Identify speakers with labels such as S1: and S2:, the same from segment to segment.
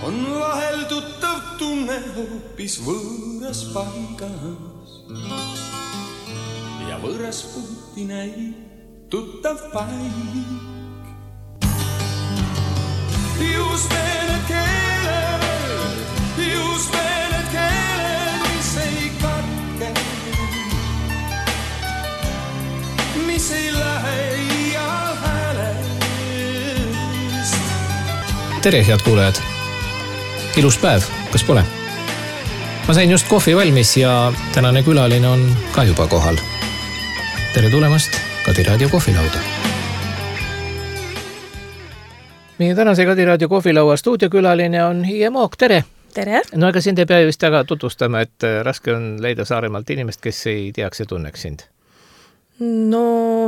S1: on vahel tuttav tunne hoopis võõras paigas. Ja võõras puhti näib tuttav paik. Just need keeled, mis ei katke, mis ei lähe iial häälest.
S2: Tere, head kuulajad! Ilus päev, kas pole? Ma sain just kohvi valmis ja tänane külaline on ka juba kohal. Tere tulemast Kadi Raadio kohvilauda. Meie tänase Kadi Raadio kohvilaua stuudiokülaline on Hiie Mook. Tere!
S3: Tere!
S2: No ega sind ei pea vist väga tutvustama, et raske on leida Saaremaalt inimest, kes ei teaks ja tunneks sind.
S3: No,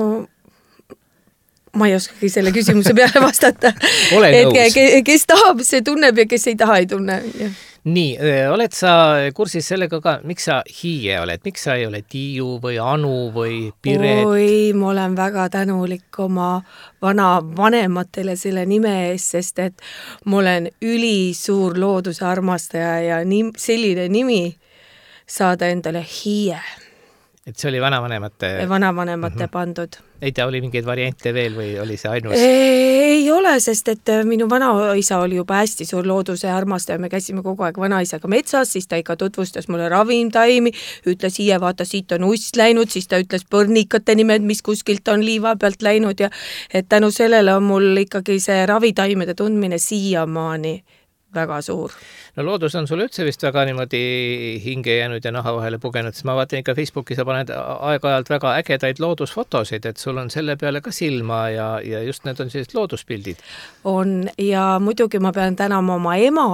S3: ma ei oskagi selle küsimuse peale vastata.
S2: Ole nõus.
S3: Kes tahab, see tunneb ja kes ei taha, ei tunne.
S2: Nii, oled sa kursis sellega ka, miks sa Hiie oled? Miks sa ei ole Tiiu või Anu või Piret?
S3: Oi, ma olen väga tänulik oma vana vanematele selle nime ees, sest et ma olen ülisuur looduse armastaja ja selline nimi saada endale Hiie.
S2: Et see oli
S3: vanavanemate pandud.
S2: Ei tea, oli mingeid variante veel või oli see ainus?
S3: Ei ole, sest et minu vanaisa oli juba hästi suur looduse armastaja. Me käisime kogu aeg vanaisaga metsas, siis ta ikka tutvustas mulle ravimtaimi, ütles Hiie, vaata, siit on ust läinud, siis ta ütles põrnikate nimed, mis kuskilt on liiva pealt läinud ja et tänu sellele on mul ikkagi see ravitaimede tundmine siiamaani väga suur.
S2: No loodus on sulle üldse vist väga niimoodi hinge jäänud ja naha vahele pugenud, sest ma vaatan ikka Facebooki, sa paned aeg-ajalt väga ägedaid loodusfotosid, et sul on selle peale ka silma ja just need on sellised looduspildid.
S3: On ja muidugi ma pean tänama oma ema,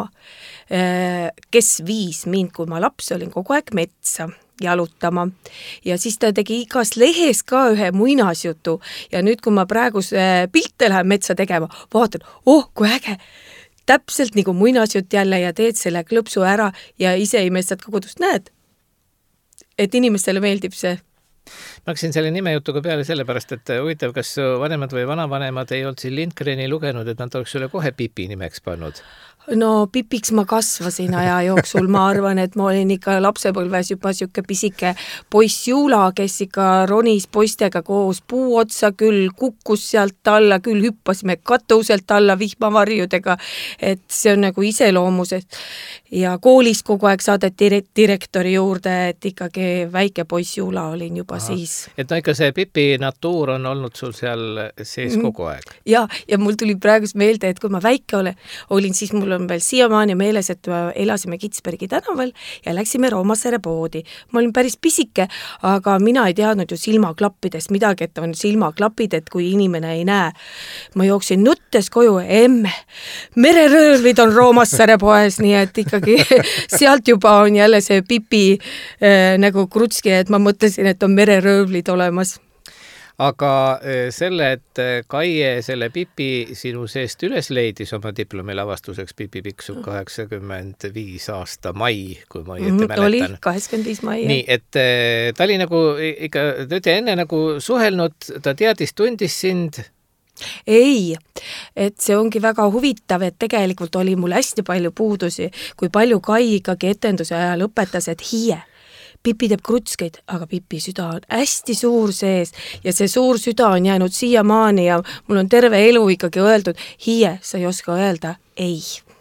S3: kes viis mind, kui ma laps olin kogu aeg metsa jalutama ja siis ta tegi igas lehes ka ühe muinasjutu ja nüüd, kui ma praegu pilte lähen metsa tegema, vaatan, kui äge! Täpselt nagu muinasjut jälle ja teed selle klõpsu ära ja ise imestad ka kodust, näed, et inimestele meeldib see.
S2: Ma hakkasin selle nimejutuga peale sellepärast, et huvitav, kas vanemad või vanavanemad ei olnud siin Lindgreni lugenud, et nad oleks sulle kohe Pipi nimeks pannud?
S3: No Pipiks ma kasvasin aja jooksul, ma arvan, et ma olin ikka lapsepõlves juba siuke pisike poiss Juula, kes ikka ronis poistega koos puu otsa, küll kukkus sealt alla, küll hüppasime katuselt alla vihmavarjudega, et see on nagu iseloomuses ja koolis kogu aeg saadeti direktori juurde, et ikkagi väike poiss Juula olin juba siis.
S2: Et no ikka see Pipi natuur on olnud sul seal sees kogu aeg?
S3: Ja mul tuli praegus meelde, et kui ma väike olin, siis mul on veel siiamaani meeles, et elasime Kitsbergi tänaval ja läksime Roomassaare poodi. Ma olin päris pisike, aga mina ei teadnud ju silmaklappidest midagi, et on silmaklapid, et kui inimene ei näe. Ma jooksin nuttes koju, mereröövlid on Roomassaare poes, nii et ikkagi sealt juba on jälle see Pipi nagu krutski, et ma mõtlesin, et on mereröövlid olemas.
S2: Aga selle, et Kaie selle Pipi sinu seest üles leidis oma diplomi lavastuseks Pipi Pikksukk 85 aasta mai, kui ma õieti mäletan.
S3: Oli 85 mai.
S2: Nii, et ta oli nagu ikka, ta enne nagu suhelnud, ta tundis sind?
S3: Ei, et see ongi väga huvitav, et tegelikult oli mul hästi palju puudusi, kui palju Kai ikkagi etenduse ajal õpetas, et Hiie. Pipi teeb krutskeid, aga Pipi süda on hästi suur sees ja see suur süda on jäänud siiamaani ja mul on terve elu ikkagi öeldud, Hiie, sa ei oska öelda ei.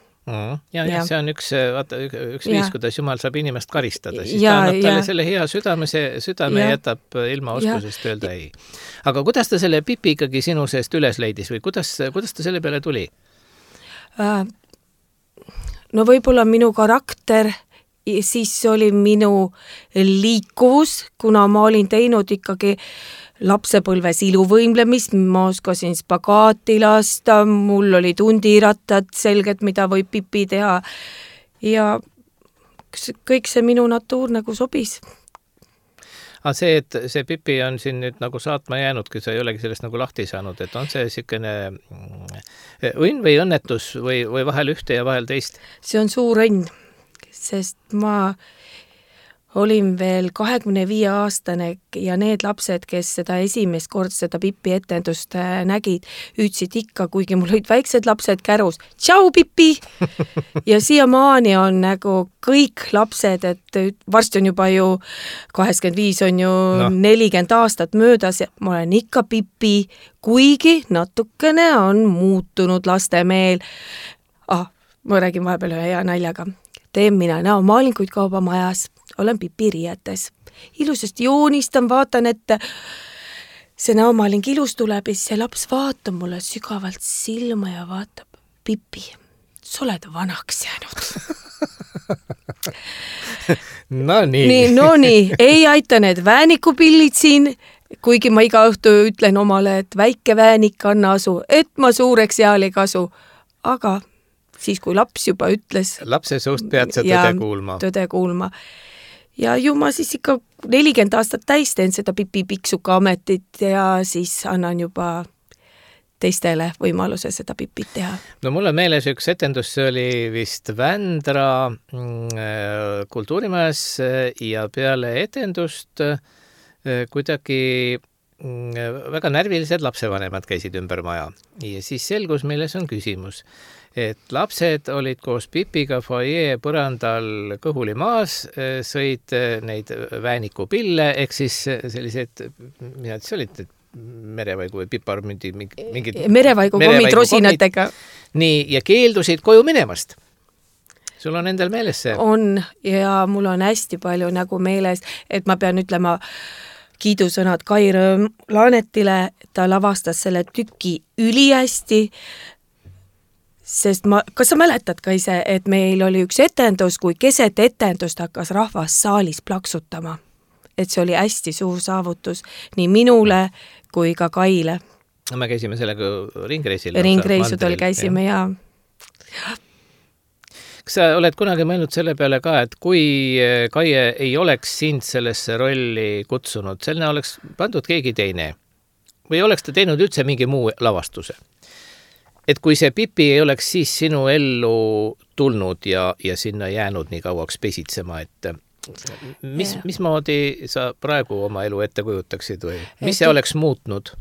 S2: Ja see on üks viis, kuidas Jumal saab inimest karistada, siis ta annab talle selle hea südame jätab ilma oskusest öelda ei. Aga kuidas ta selle Pipi ikkagi sinu seest üles leidis või kuidas ta selle peale tuli?
S3: No võib-olla minu karakter, siis oli minu liikuvus, kuna ma olin teinud ikkagi lapsepõlves iluvõimlemist, ma oskasin spagaati lasta, mul oli tundirattad selged, mida võib Pipi teha ja kõik see minu natuur nagu sobis.
S2: Aga see, et see Pipi on siin nüüd nagu saatma jäänudki, sa ei olegi sellest nagu lahti saanud, et on see sikene õnn või õnnetus või vahel ühte ja vahel teist?
S3: See on suur õnn, sest ma olin veel 25-aastane ja need lapsed, kes seda esimest kord seda Pipi etendust nägid, ütlesid ikka, kuigi mul olid väiksed lapsed kärus, tšau Pipi! Ja siiamaani on nagu kõik lapsed, et varsti on juba ju 85 on ju 40 aastat möödas ja ma olen ikka Pipi, kuigi natukene on muutunud laste meel. Ma räägin vahepeal ühe hea naljaga. Teen mina näomaalinguid kaubamajas, olen Pipi riietes. Ilusasti joonistan, vaatan, et see näomaaling ilus tuleb ja see laps vaatab mulle sügavalt silma ja vaatab, Pipi, sa oled vanaks jäänud.
S2: No nii.
S3: No nii, ei aita need väänikupillid siin, kuigi ma iga õhtu ütlen omale, et väike väänik anna asu, et ma suureks eal ei kasu. Aga siis, kui laps juba ütles...
S2: Lapse suust pead sa tõde kuulma.
S3: Tõde kuulma. Ja ju ma siis ikka 40 aastat täis teen seda Pipi Piksuka ametit ja siis annan juba teistele võimaluse seda Pipit teha.
S2: No mul on meeles üks etendus, see oli vist Vändra kultuurimajas ja peale etendust kuidagi väga närvilised lapsevanemad käisid ümber maja ja siis selgus, milles on küsimus. Et lapsed olid koos Pipiga foajee põrandal kõhuli maas, sõid neid väänikupille, ehk siis sellised, mida see olid, merevaigu või piparmündi, mingid
S3: merevaigu kommid rosinatega.
S2: Nii, ja keeldusid koju minemast. Sul on endal meeles see?
S3: On, ja mul on hästi palju nagu meeles, et ma pean ütlema kiidusõnad Kai Laanetile, ta lavastas selle tüki ülihästi, sest kas sa mäletad ka ise, et meil oli üks etendus, kui keset etendust hakkas rahvas saalis plaksutama. Et see oli hästi suur saavutus nii minule kui ka Kaile.
S2: No me käisime sellega ringreisil.
S3: Ringreisudel käisime ja...
S2: Kas sa oled kunagi mõelnud selle peale ka, et kui Kaie ei oleks sind sellesse rolli kutsunud, selline oleks pandud keegi teine? Või oleks ta teinud üldse mingi muu lavastuse? Et kui see Pipi ei oleks siis sinu ellu tulnud ja sinna jäänud nii kauaks pesitsema, et mismoodi sa praegu oma elu ette kujutaksid või mis see oleks muutnud?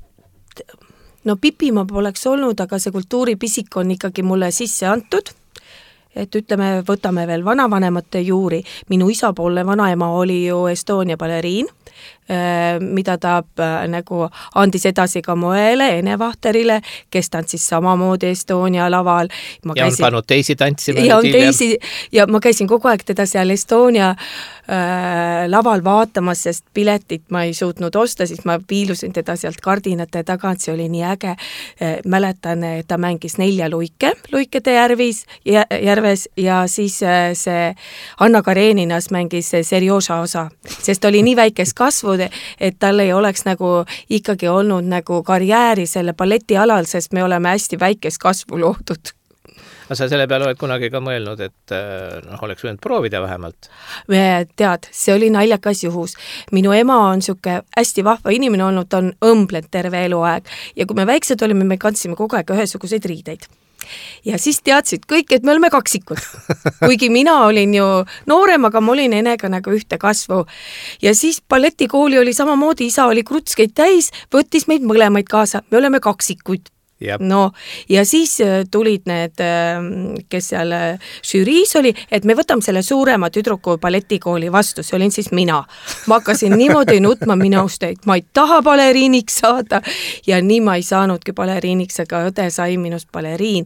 S3: No Pipi ma poleks olnud, aga see kultuuripisik on ikkagi mulle sisse antud. Et ütleme, võtame veel vanavanemate juuri. Minu isapoolne vanaema oli ju Estonia baleriin, mida ta nagu andis edasi ka moele, Enevahtarile, kes tantsis samamoodi Estonia laval.
S2: Ja on pannud teisi tantsima.
S3: Ja ma käisin kogu aeg teda seal Estonia laval vaatamas, sest piletit ma ei suutnud osta, siis ma piilusin teda sealt kardinate tagant, see oli nii äge. Mäletan, ta mängis 4 Luikede järves ja siis see Anna Kareninas mängis Serjoža osa, sest oli nii väikest kasvu, et tal ei oleks nagu ikkagi olnud nagu karjääri selle balleti alal, sest me oleme hästi väikest kasvu loodud.
S2: Aga sa selle peale oled kunagi ka mõelnud, et oleks võinud proovida vähemalt?
S3: Tead, see oli naljakas juhus. Minu ema on siuke hästi vahva inimene olnud, ta on õmblend terve eluaeg ja kui me väiksed olime, me kandsime kogu aeg ühesuguseid riideid. Ja siis teadsid kõik, et me oleme kaksikud. Kuigi mina olin ju noorem, aga ma olin enega nagu ühte kasvu. Ja siis balletikooli oli samamoodi, isa oli krutskeid täis, võttis meid mõlemaid kaasa. Me oleme kaksikud.
S2: Jab.
S3: No, ja siis tulid need, kes seal žüriis oli, et me võtame selle suurema tüdruku balletikooli vastu, see olin siis mina. Ma hakkasin niimoodi nutma minust, et ma ei taha baleriiniks saada ja nii ma ei saanudki baleriiniks, aga õde sai minust baleriin.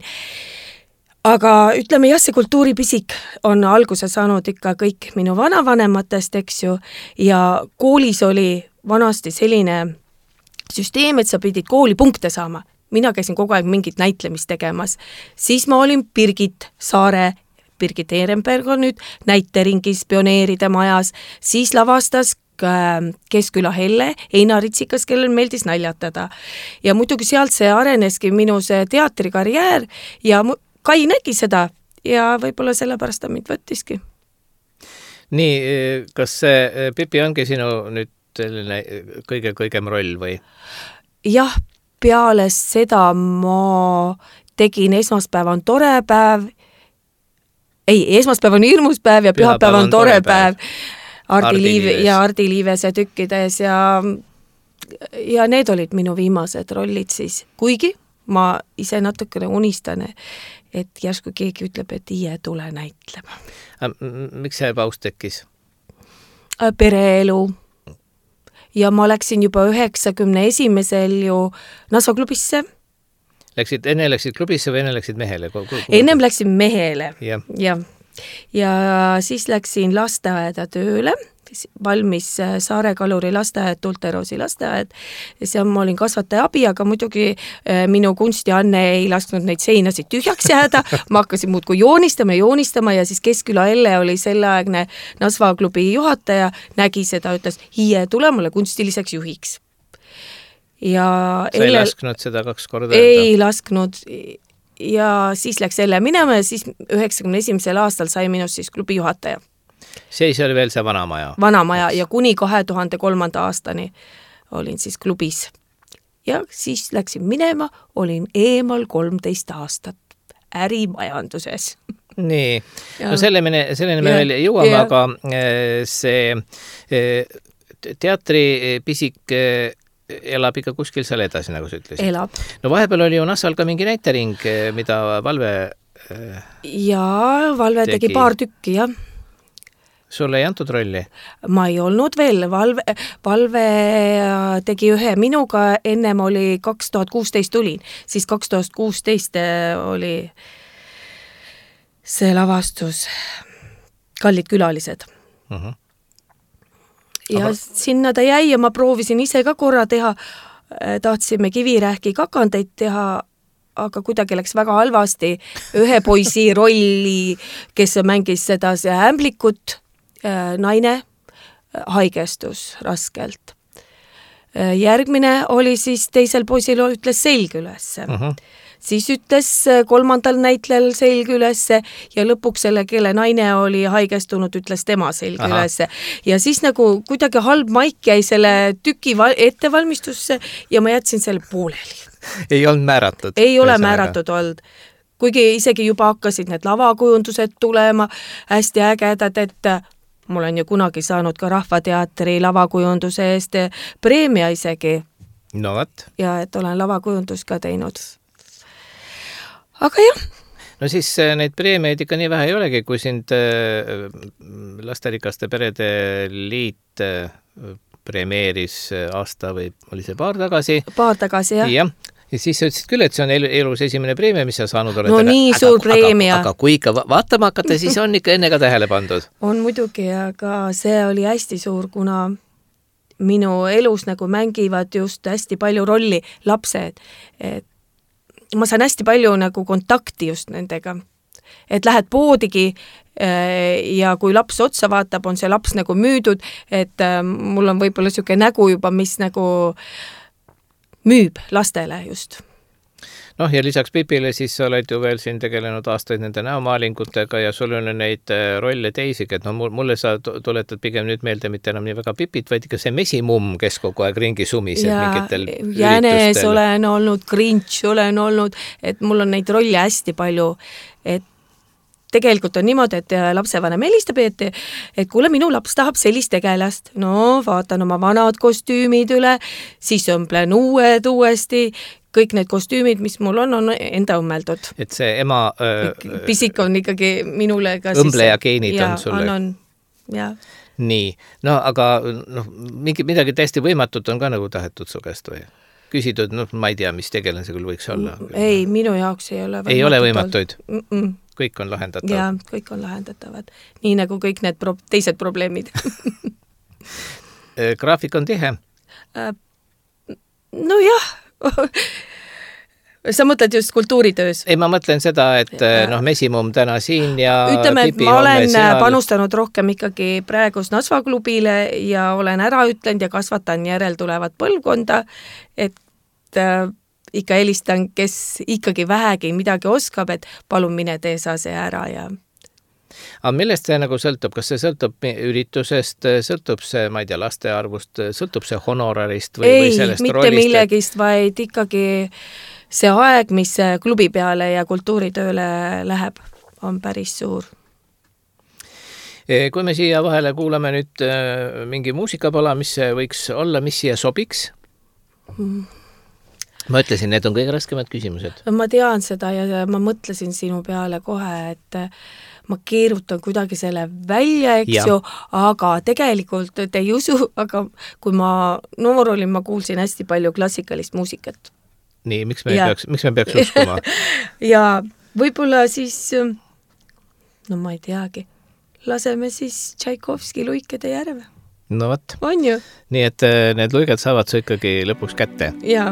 S3: Aga ütleme jah, see kultuuripisik on alguse saanud ikka kõik minu vanavanematest, eks ju, ja koolis oli vanasti selline süsteem, et sa pidid kooli punkte saama. Mina käisin kogu aeg mingit näitlemist tegemas. Siis ma olin Birgit Saare, Birgit Ehrenberg on nüüd näiteringis Pioneeride majas, siis lavastas Keskküla Helle, Einar Ritsikas, kellel meeldis naljatada. Ja muidugi sealt see areneski minu see teatrikarjäär ja Kai nägi seda ja võib-olla sellepärast ta mind võttiski.
S2: Nii, kas see Pipi ongi sinu nüüd kõigem roll või?
S3: Jah, peale seda ma tegin Esmaspäev on tore päev. Ei, esmaspäev on hirmus päev ja pühapäev on tore päev. Hardi Liivese tükkides ja need olid minu viimased rollid siis. Kuigi ma ise natukene unistan, et järsku keegi ütleb, et Iie tule näitlema.
S2: Miks see paus tekkis?
S3: Pereelu. Ja ma läksin juba 91. ju Nasva klubisse.
S2: Enne läksid klubisse või enne läksid mehele?
S3: Ennem läksin mehele.
S2: Ja
S3: siis läksin lasteaeda tööle, valmis Saare Kaluri lasteaed, Tulterosi lasteaed. Seal ma olin kasvataja abi, aga muidugi minu kunstianne ei lasknud neid seinasid tühjaks jääda. Ma hakkasin muudkui joonistama ja siis Keskküla Elle oli selleaegne Nasva klubi juhataja, nägi seda, ütles, Iie, tule mulle kunstiliseks juhiks. Ja
S2: sa ei lasknud seda 2 korda?
S3: Ei lasknud. Ja siis läks Elle minema ja siis 91. aastal sai minust siis klubi juhataja.
S2: See oli veel see vanamaja?
S3: Vanamaja ja kuni 2003. aastani olin siis klubis. Ja siis läksin minema, olin eemal 13 aastat ärimajanduses.
S2: Nii, no selleni me veel jõuame, aga see teatripisik elab ikka kuskil seal edasi, nagu sa ütlesid.
S3: Elab.
S2: No vahepeal oli ju Nassal ka mingi näitering, mida Valve
S3: Valve tegi paar tükki, jah.
S2: Sulle ei antud rolli?
S3: Ma ei olnud veel. Valve tegi ühe minuga, ennem oli 2016 tulin. Siis 2016 oli see lavastus Kallid külalised. Ja sinna ta jäi ja ma proovisin ise ka korra teha. Tahtsime Kivirähki kakandeid teha, aga kuidagi läks väga halvasti. Ühe poisi rolli, kes mängis seda see ämblikut, naine haigestus raskelt. Järgmine oli siis teisel poisil ütles selg ülesse. Siis ütles 3. näitlejal selg ülesse ja lõpuks selle, kelle naine oli haigestunud, ütles tema selg ülesse. Ja siis nagu kuidagi halb maik jäi selle tüki ettevalmistusse ja ma jätsin selle pooleli.
S2: Ei olnud määratud?
S3: Ei ole määratud olnud. Kuigi isegi juba hakkasid need lavakujundused tulema hästi ägedad, et mul on ju kunagi saanud ka Rahvateatri lavakujunduse eest preemia isegi.
S2: No võt.
S3: Ja et olen lavakujundus ka teinud. Aga jah.
S2: No siis neid preemiaid ikka nii vähe ei olegi, kui sind Lasterikaste perede liit premeeris aasta või oli see paar tagasi? Paar tagasi, jah. Ja siis sa ütlesid küll, et see on elus esimene preemia, mis sa saanud oled.
S3: No nii suur preemia.
S2: Aga kui ikka vaatama hakata, siis on ikka enne ka tähele pandud.
S3: On muidugi, aga see oli hästi suur, kuna minu elus nagu mängivad just hästi palju rolli lapsed, et ma saan hästi palju nagu kontakti just nendega, et lähed poodigi ja kui laps otsa vaatab, on see laps nagu müüdud, et mul on võib-olla siuke nägu juba, mis nagu müüb lastele just.
S2: Noh, ja lisaks Pipile siis sa oled ju veel siin tegelenud aastaid nende näomaalingutega ja sul on neid rolle teisigi, et no mulle sa tuletad pigem nüüd meelde mitte enam nii väga Pipit, vaid ikka see mesimumm, kes kogu aeg ringi sumis mingitel
S3: Jänes
S2: üritustel.
S3: Olen olnud, Grinch olen olnud, et mul on neid rolle hästi palju, et tegelikult on niimoodi, et lapsevanem helistab, et kuule, minu laps tahab sellist tegelast. No, vaatan oma vanad kostüümid üle, siis õmblen uuesti. Kõik need kostüümid, mis mul on enda õmmeldud.
S2: Et see ema...
S3: Pisik on ikkagi minule ka
S2: õmbleja geenid on sulle.
S3: On, ja.
S2: Nii, no aga midagi täiesti võimatut on ka nagu tahetud su käest või? Küsitud, ma ei tea, mis tegelane see küll võiks olla.
S3: Ei, minu jaoks ei ole võimatuid.
S2: Ei ole võimatuid? Kõik on lahendatav?
S3: Jaa, kõik on lahendatavad. Nii nagu kõik need teised probleemid.
S2: Graafik on tihe?
S3: No jah. Sa mõtled just kultuuritöös?
S2: Ei, ma mõtlen seda, et mesimumm täna siin ja
S3: ütleme,
S2: Pipi
S3: ma olen panustanud rohkem ikkagi praegus Nasva klubile ja olen ära ütlenud ja kasvatan järeltulevat põlvkonda, et ikka helistan, kes ikkagi vähegi midagi oskab, et palun mine tee sa see ära ja...
S2: Aga millest see nagu sõltub? Kas see sõltub üritusest, sõltub see, ma ei tea, laste arvust, sõltub see honorarist või sellest
S3: mitte
S2: rollist? Ei,
S3: millegist, vaid ikkagi see aeg, mis klubi peale ja kultuuritööle läheb, on päris suur.
S2: Kui me siia vahele kuulame nüüd mingi muusikapala, mis võiks olla, mis siia sobiks? Ma ütlesin, need on kõige raskemad küsimused.
S3: Ma tean seda ja ma mõtlesin sinu peale kohe, et ma keerutan kuidagi selle välja, eks ju, aga tegelikult te ei usu, aga kui ma noor olin, ma kuulsin hästi palju klassikalist muusikat.
S2: Nii, miks me peaks uskuma?
S3: Ja võib-olla siis, no ma ei teagi, laseme siis Tšaikovski Luikede järve.
S2: No võt.
S3: On ju?
S2: Nii, et need luiged saavad su ikkagi lõpuks kätte.
S3: Jaa.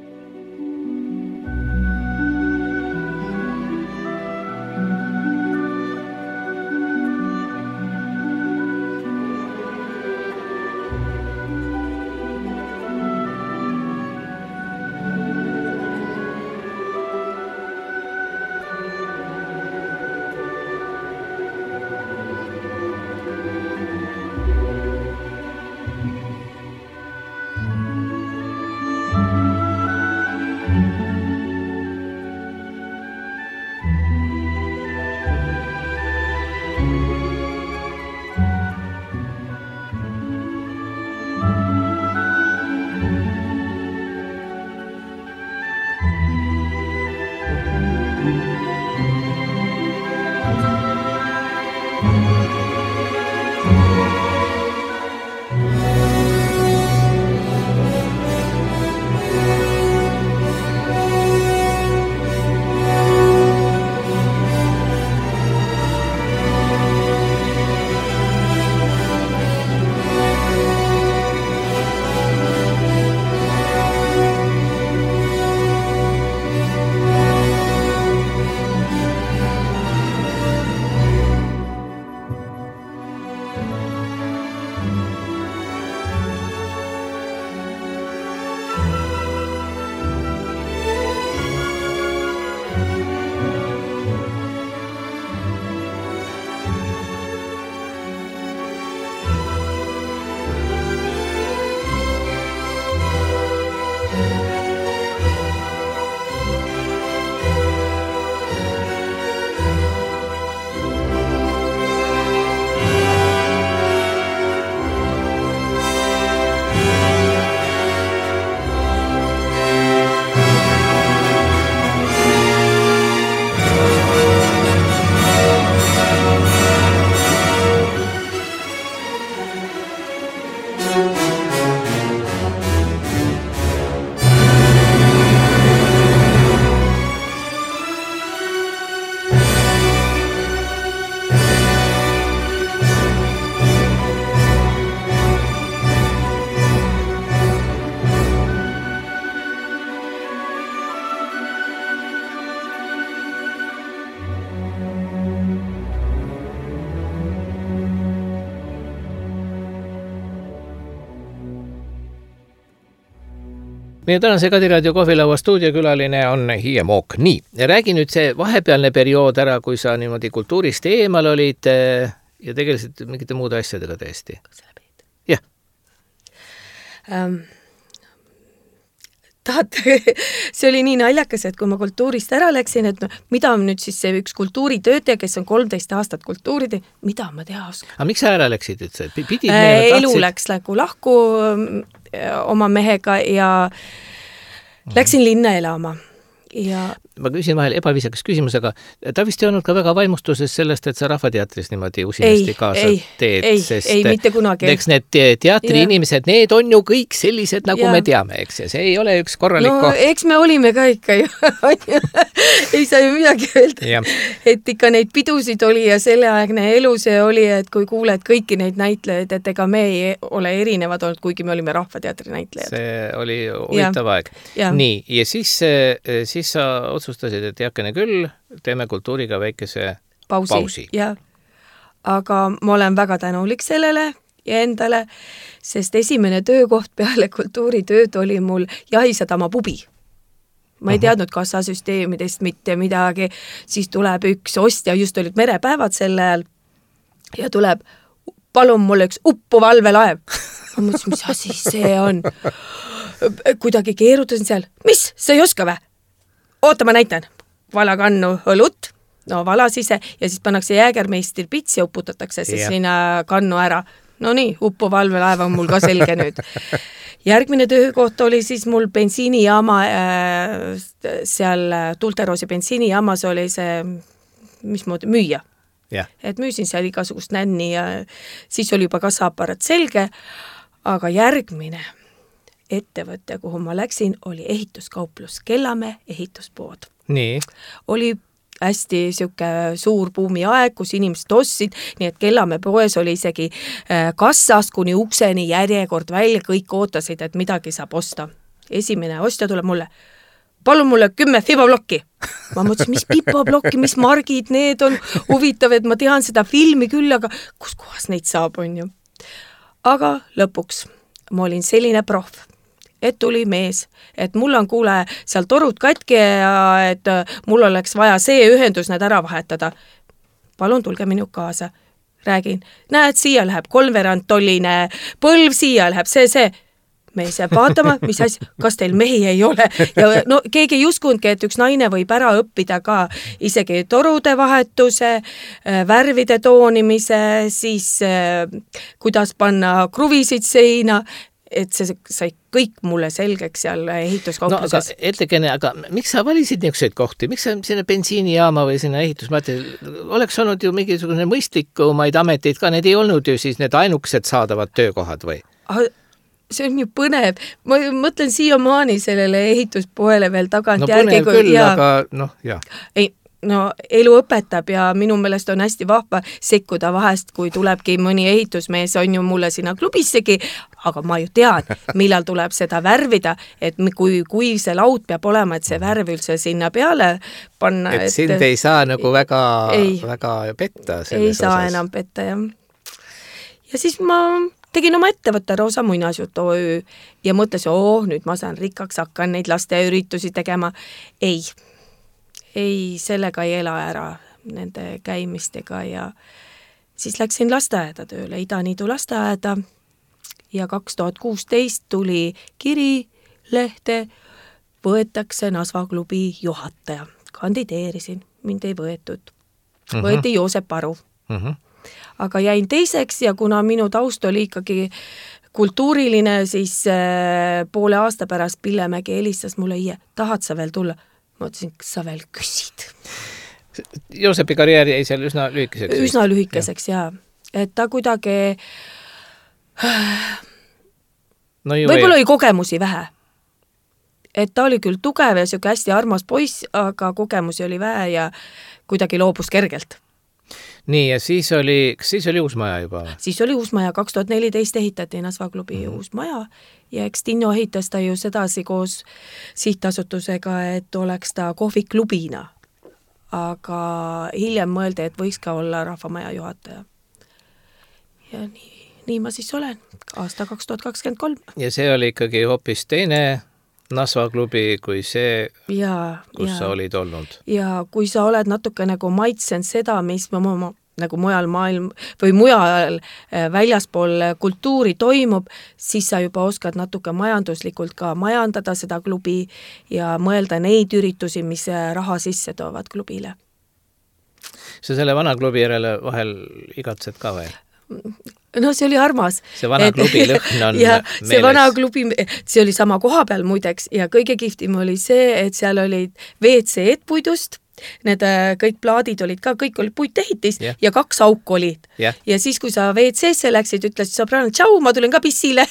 S2: Meie tänase Kadiraadio kohvilaua stuudiokülaline on Hiie Mook. Nii, räägi nüüd see vahepealne periood ära, kui sa niimoodi kultuurist eemal olid ja tegelesid mingite muude asjadega tõesti. Jah.
S3: See oli nii naljakas, et kui ma kultuurist ära läksin, et mida on nüüd siis see üks kultuuritöötaja, kes on 13 aastat kultuuride, mida ma teha oskan?
S2: Aga miks sa ära läksid üldse?
S3: Elu läks lahku oma mehega ja läksin linna elama. Ja
S2: ma küsin vahel ebaviisakas küsimus, aga ta vist ei olnud ka väga vaimustuses sellest, et sa rahvateatris niimoodi usinasti kaasa teed, sest
S3: ei, mitte kunagi.
S2: Eks need teatri inimesed, need on ju kõik sellised, nagu me teame, eks, ja see ei ole üks korralik koht.
S3: Eks me olime ka ikka ju, ei saa ju midagi öelda, et ikka neid pidusid oli ja selleaegne elu see oli, et kui kuuled kõiki neid näitlejaid, et ega me ei ole erinevad olnud, kuigi me olime rahvateatri näitlejad.
S2: See oli huvitav aeg. Nii, ja siis sa otsustasid, et heakene küll, teeme kultuuriga väikese pausi.
S3: Ja. Aga ma olen väga tänulik sellele ja endale, sest esimene töökoht peale kultuuritööd oli mul Jahisadama pubi. Ma ei teadnud kassasüsteemidest mitte midagi, siis tuleb üks ostja, just olid merepäevad selle ajal, ja tuleb, palun mulle üks uppuv valvelaev. Ma mõtlesin, mis asi see on? Kuidagi keerutasin seal, mis, sa ei oska vä? Oota, ma näitan. Valakannu õlut, no valas ise ja siis pannakse jäägermeistri pits ja uputatakse siis sinna kannu ära. No nii, uppuv allveelaev on mul ka selge nüüd. Järgmine töökoht oli siis mul bensiinijaama, seal Tulteroosi bensiinijaamas oli see, mismoodi, müüja. Et müüsin seal igasugust nänni ja siis oli juba kassaapparat selge, aga järgmine ettevõte, kuhu ma läksin, oli ehituskauplus Kellamäe ehituspood.
S2: Nii.
S3: Oli hästi siuke suur buumi aeg, kus inimesed ostsid, nii et Kellamäe poes oli isegi kassas kuni ukseni järjekord välja, kõik ootasid, et midagi saab osta. Esimene ostja tuleb mulle, palun mulle 10 fiboblokki. Ma mõtlesin, mis pipoblokki, mis margid, need on huvitav, et ma tean seda filmi küll, aga kus kohas neid saab, on ju. Aga lõpuks ma olin selline proff, et tuli mees, et mul on, kuule, seal torud katki ja et mul oleks vaja see ühendus need ära vahetada. Palun tulge minu kaasa. Räägin, näed, siia läheb 3/4 tolline põlv, siia läheb see. Mees jääb vaatama, mis asja, kas teil mehi ei ole. Ja no keegi ei uskundki, et üks naine võib ära õppida ka isegi torude vahetuse, värvide toonimise, siis kuidas panna kruvisid seina, et see sai kõik mulle selgeks seal ehituskaupluses.
S2: No, aga miks sa valisid niisuguseid kohti? Miks sa sinna bensiinijaama või sinna ehitusmaterjal? Oleks olnud ju mingisugune mõistlikumaid ameteid ka, need ei olnud ju siis need ainukesed saadavad töökohad või?
S3: See on ju põnev. Ma mõtlen siiamaani sellele ehituspoele veel tagant järgi.
S2: No põnev küll, aga noh, jah.
S3: Ei, no elu õpetab ja minu meelest on hästi vahva sekkuda vahest, kui tulebki mõni ehitusmees, on ju mulle sinna klubissegi, aga ma ju tean, millal tuleb seda värvida, et kui see laud peab olema, et see värv üldse sinna peale panna.
S2: Et sind ei saa nagu väga petta selles
S3: ei saa enam petta, jah. Ja siis ma tegin oma ettevõtte Roosa Muinasjutu OÜ ja mõtlesin, nüüd ma saan rikkaks, hakkan neid lasteüritusi tegema. Ei, sellega ei ela ära nende käimistega ja siis läksin lasteaeda tööle, Ida-Niidu lasteaeda ja 2016 tuli kiri lehte, võetakse Nasva klubi juhataja. Kandideerisin, mind ei võetud. Võeti Joosep Aru. Aga jäin teiseks ja kuna minu taust oli ikkagi kultuuriline, siis poole aasta pärast Pillemägi helistas mulle, tahad sa veel tulla? Ma ütlesin, kas sa veel küsid?
S2: Joosepi karjääri jäi seal üsna lühikeseks?
S3: Üsna lühikeseks, jaa. Et ta kuidagi võib-olla oli kogemusi vähe. Et ta oli küll tugev ja siuke hästi armas poiss, aga kogemusi oli vähe ja kuidagi loobus kergelt.
S2: Nii, ja siis oli uus maja juba?
S3: Siis oli uus maja, 2014 ehitati Nasva klubi uus maja ja eks Tinno ehitas ta ju sedasi koos sihtasutusega, et oleks ta kohviklubina. Aga hiljem mõeldi, et võiks ka olla Rahvamaja juhataja. Ja nii ma siis olen, aasta 2023.
S2: Ja see oli ikkagi hoopis teine Nasva klubi kui see, kus sa olid olnud.
S3: Ja kui sa oled natuke nagu maitsen seda, mis nagu mujal maailm või mujal väljaspool kultuuri toimub, siis sa juba oskad natuke majanduslikult ka majandada seda klubi ja mõelda neid üritusi, mis raha sisse toovad klubile.
S2: Sa selle vana klubi järele vahel igatsed ka või?
S3: No see oli armas.
S2: See vana klubi lõhn on
S3: ja
S2: meeles.
S3: See vana klubi, see oli sama koha peal muideks ja kõige kihvtim oli see, et seal olid WC-d puidust, need kõik plaadid olid ka, kõik olid puitehitis ja 2 auk olid. Ja siis, kui sa WC-sse läksid, ütlesid sõbrana, tšau, ma tulin ka pissile.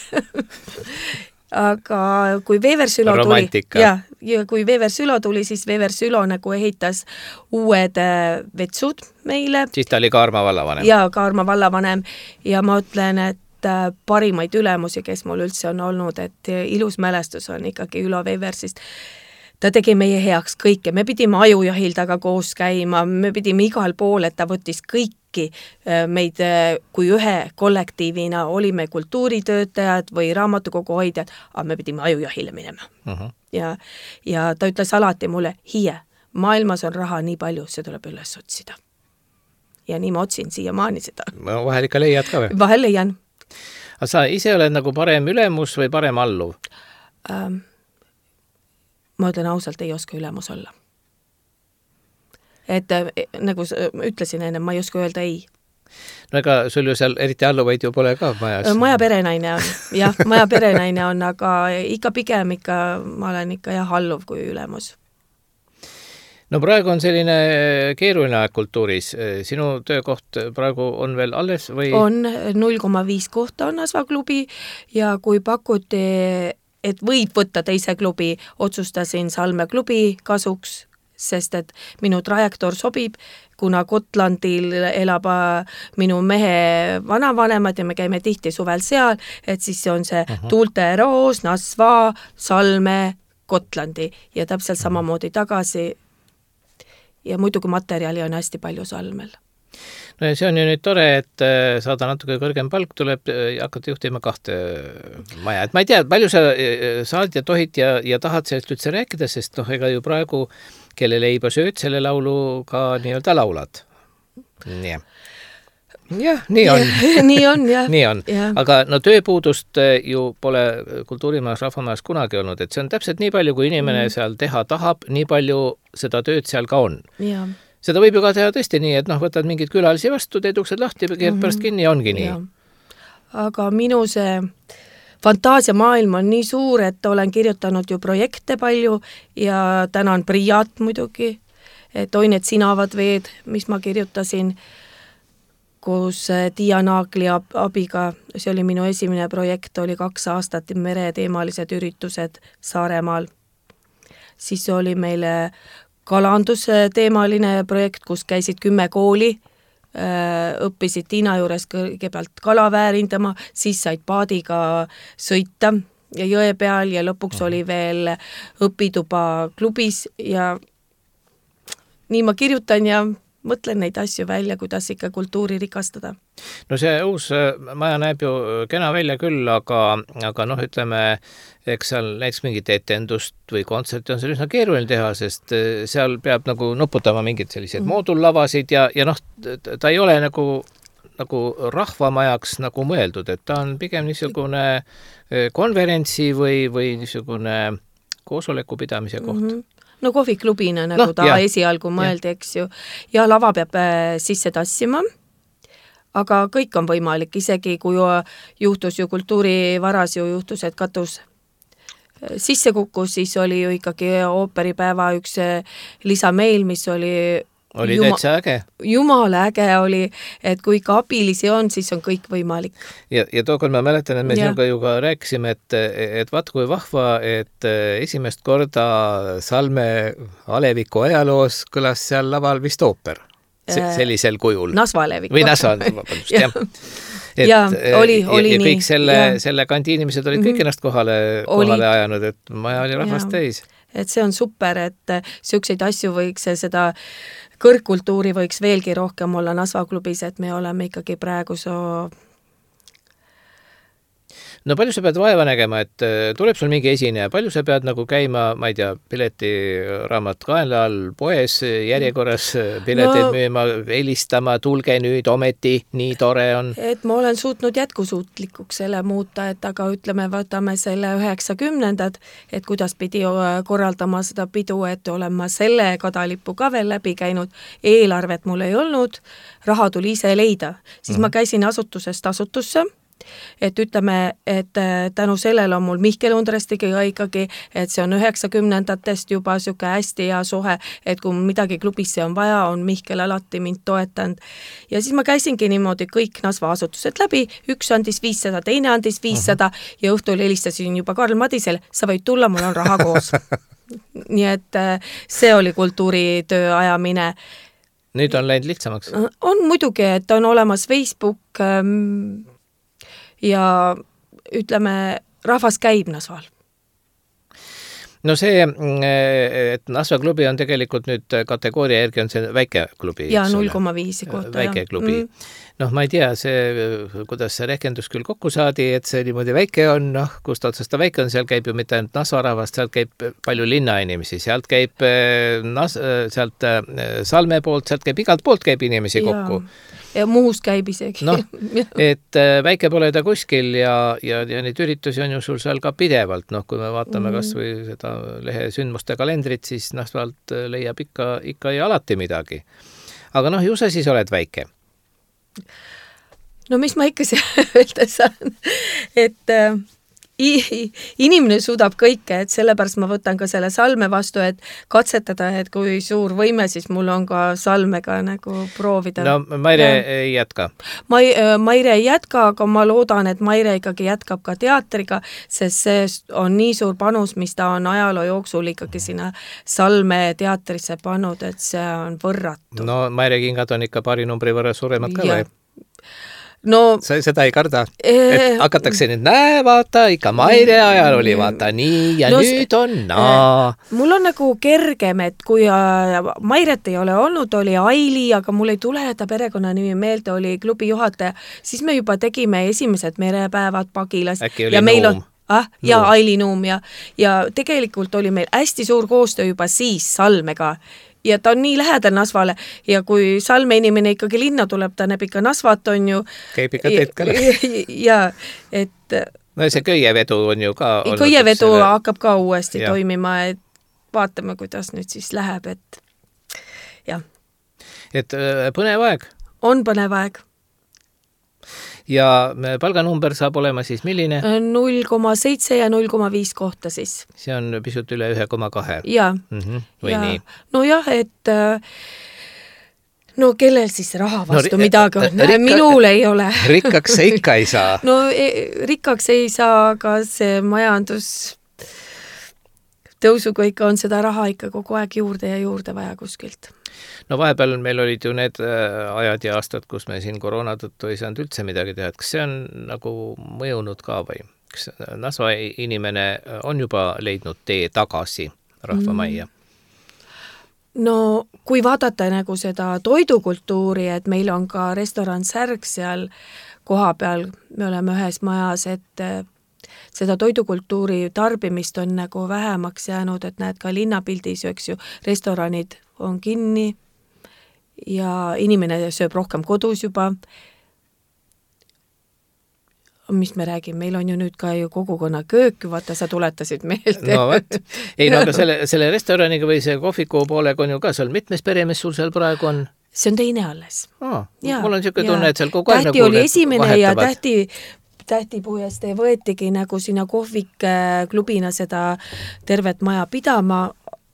S3: Aga kui Veever Sülo tuli, ja kui Veever Sülo tuli, siis Veever Sülo nagu ehitas uued vetsud meile.
S2: Siis ta oli Kaarma vallavanem.
S3: Ja Kaarma vallavanem ja ma ütlen, et parimaid ülemusi, kes mul üldse on olnud, et ilus mälestus on ikkagi Ülo Veeversist. Ta tegi meie heaks kõike, me pidime ajujahil taga koos käima, me pidime igal pool, et ta võttis kõiki meid kui ühe kollektiivina, olime kultuuritöötajad või raamatukogu hoidjad, aga me pidime ajujahile minema. Ja ta ütles alati mulle, Hiie, maailmas on raha nii palju, see tuleb üles otsida. Ja nii ma otsin siiamaani seda.
S2: Vahel ikka leiad ka või?
S3: Vahel leian.
S2: Aga sa ise oled nagu parem ülemus või parem alluv?
S3: Ma ütlen ausalt, ei oska ülemus olla. et nagu ütlesin enne, ma ei oska öelda ei.
S2: No ega sul ju seal eriti alluvaid ju pole ka majas.
S3: Maja perenaine on, jah, maja perenaine on, aga ikka pigem ma olen ikka jah alluv kui ülemus.
S2: No praegu on selline keeruline aeg kultuuris. Sinu töökoht praegu on veel alles või?
S3: On 0,5 kohta on Nasva klubi ja kui pakuti, et võib võtta teise klubi, otsustasin Salme klubi kasuks, sest et minu trajektoor sobib, kuna Gotlandil elab minu mehe vanavanemad ja me käime tihti suvel seal, et siis on see Tuulte Roos, Nasva, Salme, Gotlandi ja täpselt samamoodi tagasi. Ja muidugi materjali on hästi palju Salmel.
S2: No ja see on ju nüüd tore, et saada natuke kõrgem palk, tuleb hakata juhtima 2 maja. Et ma ei tea, palju sa saad ja tohid ja tahad sellest üldse rääkida, sest ega ju praegu, kelle leiba sööd, selle laulu ka nii-öelda laulad. Jah, nii on.
S3: Nii on, jah.
S2: Nii on. Aga no tööpuudust ju pole kultuurimajas, rahvamajas kunagi olnud, et see on täpselt nii palju, kui inimene seal teha tahab, nii palju seda tööd seal ka on.
S3: Jah.
S2: Seda võib ju ka teha tõesti nii, et võtad mingid külalisi vastu, teed uksed lahti, keerd pärast kinni ja ongi nii. Ja.
S3: Aga minu see fantaasiamaailm on nii suur, et olen kirjutanud ju projekte palju ja tänan Priat muidugi, et Oi need sinavad veed, mis ma kirjutasin koos Tiia Naagli abiga. See oli minu esimene projekt, oli 2 aastat mereteemalised üritused Saaremaal. Siis oli meile kalandusteemaline projekt, kus käisid 10 kooli, õppisid Tiina juures kõigepealt kala väärindama, siis said paadiga sõita ja jõe peal ja lõpuks oli veel õpituba klubis ja nii ma kirjutan ja mõtlen neid asju välja, kuidas ikka kultuuri rikastada.
S2: No see uus maja näeb ju kena välja küll, aga ütleme, eks seal näiteks mingit etendust või kontserti on seal üsna keeruline teha, sest seal peab nagu nuputama mingid sellised moodullavasid ja ta ei ole nagu rahvamajaks nagu mõeldud, et ta on pigem niisugune konverentsi või niisugune koosoleku pidamise koht.
S3: No kohviklubina, nagu ta esialgu mõeldi, eks ju. Ja lava peab sisse tassima, aga kõik on võimalik, isegi kui juhtus ju kultuurivaras juhtus, et katus sisse kukkus, siis oli ju ikkagi ooperipäeva üks lisameil, mis oli
S2: täitsa äge.
S3: Jumala äge oli, et kui ikka abilisi on, siis on kõik võimalik.
S2: Ja tookord ma mäletan, et me sinuga ju ka rääkisime, et vaat kui vahva, et esimest korda Salme Aleviku ajaloos kõlas seal laval vist ooper sellisel kujul.
S3: Nasva Alevik.
S2: Või Nasva, vabandust, jah.
S3: Ja oli
S2: ja
S3: nii.
S2: kõik selle kandi inimesed olid kõik ennast kohale ajanud, et maja oli rahvast täis.
S3: Et see on super, et selliseid asju võiks seda kõrgkultuuri võiks veelgi rohkem olla Nasva klubis, et me oleme ikkagi praegu
S2: No palju sa pead vaeva nägema, et tuleb sul mingi esineja, palju sa pead nagu käima, ma ei tea, piletiraamat kaela all poes, järjekorras pileteid müüma, helistama, tulge nüüd ometi, nii tore on.
S3: Et ma olen suutnud jätkusuutlikuks selle muuta, et aga ütleme, võtame selle 90-ndad, et kuidas pidi korraldama seda pidu, et olen ma selle kadalipu ka veel läbi käinud, eelarvet mul ei olnud, raha tuli ise leida. Siis ma käisin asutusest asutusse, et ütleme, et tänu sellele on mul Mihkel Undrestiga ikkagi, et see on 90-ndatest juba siuke hästi hea suhe, et kui midagi klubisse on vaja, on Mihkel alati mind toetanud. Ja siis ma käisingi niimoodi kõik Nasva asutused läbi, üks andis 500, teine andis 500 ja õhtul helistasin juba Karl Madisel, sa võid tulla, mul on raha koos. Nii et see oli kultuuritöö ajamine.
S2: Nüüd on läinud lihtsamaks?
S3: On muidugi, et on olemas Facebook ja ütleme, rahvas käib Nasval.
S2: No see, et Nasva klubi on tegelikult nüüd kategooria järgi on see väike klubi.
S3: Ja 0,5 kohta.
S2: Väike klubi. Ma ei tea, kuidas see rehkendus küll kokku saadi, et see niimoodi väike on, kust otsast ta väike on, seal käib ju mitte ainult Nasva rahvast, sealt käib palju linnainimesi, sealt käib sealt Salme poolt, sealt käib igalt poolt käib inimesi kokku.
S3: ja Muhus käib isegi.
S2: Noh, et väike pole ta kuskil ja neid üritusi on ju sul seal ka pidevalt. Noh, kui me vaatame kas või seda lehe sündmuste kalendrit, siis Nasvalt leiab ikka ja alati midagi. Aga noh, ju sa siis oled väike.
S3: No mis ma ikka öelda saan, et inimene suudab kõike, et sellepärast ma võtan ka selle salme vastu, et katsetada, et kui suur võime, siis mul on ka salmega nagu proovida.
S2: No Maire ei jätka.
S3: Maire ei jätka, aga ma loodan, et Maire ikkagi jätkab ka teatriga, sest see on nii suur panus, mis ta on ajaloo jooksul ikkagi sinna salme teatrisse pannud, et see on võrratu.
S2: No Maire kingad on ikka paari numbri võrra suuremad ka või?
S3: No,
S2: sa seda ei karda, et hakatakse nüüd, vaata, ikka Maire ajal oli vaata nii ja no, nüüd on naa.
S3: Mul on nagu kergem, et kui Mairet ei ole olnud, oli Aili, aga mul ei tule ta perekonnanimi meelde, oli klubi juhataja, siis me juba tegime esimesed merepäevad Pagilas.
S2: Äkki oli Nuum?
S3: Ja Aili Nuum ja tegelikult oli meil hästi suur koostöö juba siis Salmega. Ja ta on nii lähedal Nasvale ja kui salme inimene ikkagi linna tuleb, ta näeb ikka Nasvat, on ju.
S2: Käib ikka tetkale.
S3: Ja, et...
S2: No see köievedu on ju ka...
S3: Köievedu hakkab ka uuesti toimima, et vaatame, kuidas nüüd siis läheb, et jah.
S2: Et põnev aeg?
S3: On põnev aeg.
S2: Ja palganumber saab olema siis milline?
S3: 0,7 ja 0,5 kohta siis.
S2: See on pisut üle 1,2.
S3: Ja.
S2: Või nii?
S3: No jah, et no kellel siis raha vastu midagi on? Minul ei ole.
S2: Rikkaks sa ikka ei saa.
S3: No rikkaks ei saa, aga see majandus tõusuga ikka on seda raha ikka kogu aeg juurde ja juurde vaja kuskilt.
S2: No vahepeal meil olid ju need ajad ja aastad, kus me siin koroona tõttu ei saanud üldse midagi teha. Et kas see on nagu mõjunud ka või? Kas Nasva inimene on juba leidnud tee tagasi rahvamajja?
S3: No kui vaadata nagu seda toidukultuuri, et meil on ka restoran Särg seal koha peal, me oleme ühes majas, et seda toidukultuuri tarbimist on nagu vähemaks jäänud, et näed ka linnapildis, eks ju, restoranid on kinni ja inimene sööb rohkem kodus juba. Mis me räägime, meil on ju nüüd ka ju kogukonna köök, vaata, sa tuletasid meelde.
S2: No võt. Ei, no aga selle restoraniga või see kohviku poolega on ju ka seal mitmes peremees sul seal praegu on?
S3: See on teine alles.
S2: Mul on siuke tunne, et seal kogu aeg
S3: Tähti oli esimene ja Tähtipuiest võetigi nagu sinna kohvikklubina seda tervet maja pidama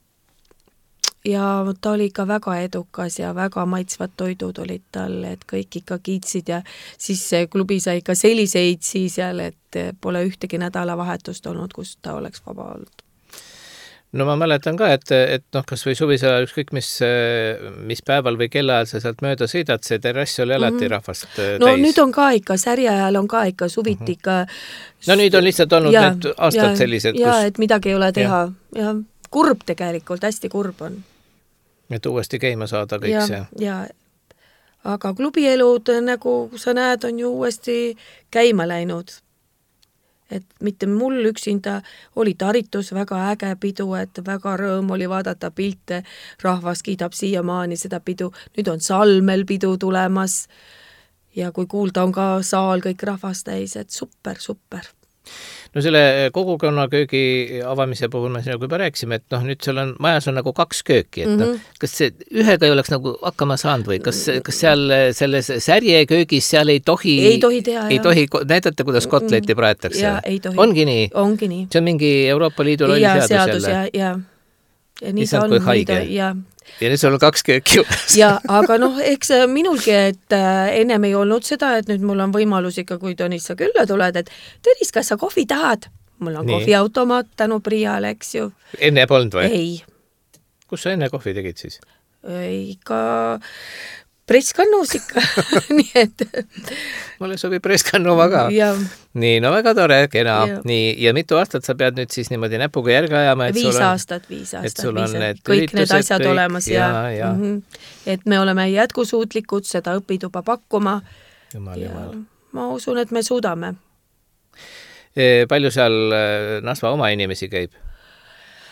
S3: ja ta oli ikka väga edukas ja väga maitsvad toidud olid tal, et kõik ikka kiitsid ja siis see klubi sai ikka selliseid siis seal, et pole ühtegi nädalavahetust olnud, kus ta oleks vaba olnud.
S2: No ma mäletan ka, et noh, kas või suvisel ükskõik mis päeval või kellaajal sa sealt mööda sõidad, see terrass oli alati rahvast täis.
S3: No nüüd on ka ikka, särjajal on ka ikka suviti ikka...
S2: No nüüd on lihtsalt olnud need aastad sellised,
S3: kus... Ja, et midagi ei ole teha. Ja kurb tegelikult, hästi kurb on.
S2: Et uuesti käima saada kõik see.
S3: Ja, aga klubielud, nagu sa näed, on ju uuesti käima läinud. Et mitte mul üksinda oli taritus väga äge pidu, et väga rõõm oli vaadata pilte, rahvas kiidab siiamaani seda pidu, nüüd on Salmel pidu tulemas ja kui kuulda on ka saal kõik rahvast täis, et super.
S2: No selle kogukonnaköögi avamise puhul me siin nagu juba rääkisime, et noh, nüüd seal on, majas on nagu 2 kööki, et noh, kas see ühega ei oleks nagu hakkama saanud või kas seal selles särjeköögis seal ei tohi
S3: teha,
S2: ei tohi näidata, kuidas kotletti praetakse?
S3: Ja, ei tohi.
S2: Ongi nii?
S3: Ongi nii.
S2: See on mingi Euroopa Liidu loll seadus jälle?
S3: Ja nii
S2: see on, kui haige. Ja nüüd sul on 2 kööki juures.
S3: Ja, aga noh, eks minulgi, et ennem ei olnud seda, et nüüd mul on võimalus ikka, kui Tõnis, sa külla tuled, et Tõnis, kas sa kohvi tahad? Mul on kohviautomaat tänu Priale, eks ju.
S2: Enne polnud või?
S3: Ei.
S2: Kus sa enne kohvi tegid siis?
S3: Ikka Preskannus ikka. Nii et...
S2: Mulle sobi Preskannuma ka.
S3: Ja.
S2: Nii, no väga tore, kena. Ja. Nii, ja mitu aastat sa pead nüüd siis niimoodi näpuga järge ajama?
S3: 5 aastat.
S2: Et sul on need
S3: kõik need asjad olemas ja. Et me oleme jätkusuutlikud seda õpituba pakkuma.
S2: Jumal.
S3: Ma usun, et me suudame.
S2: Palju seal Nasva oma inimesi käib?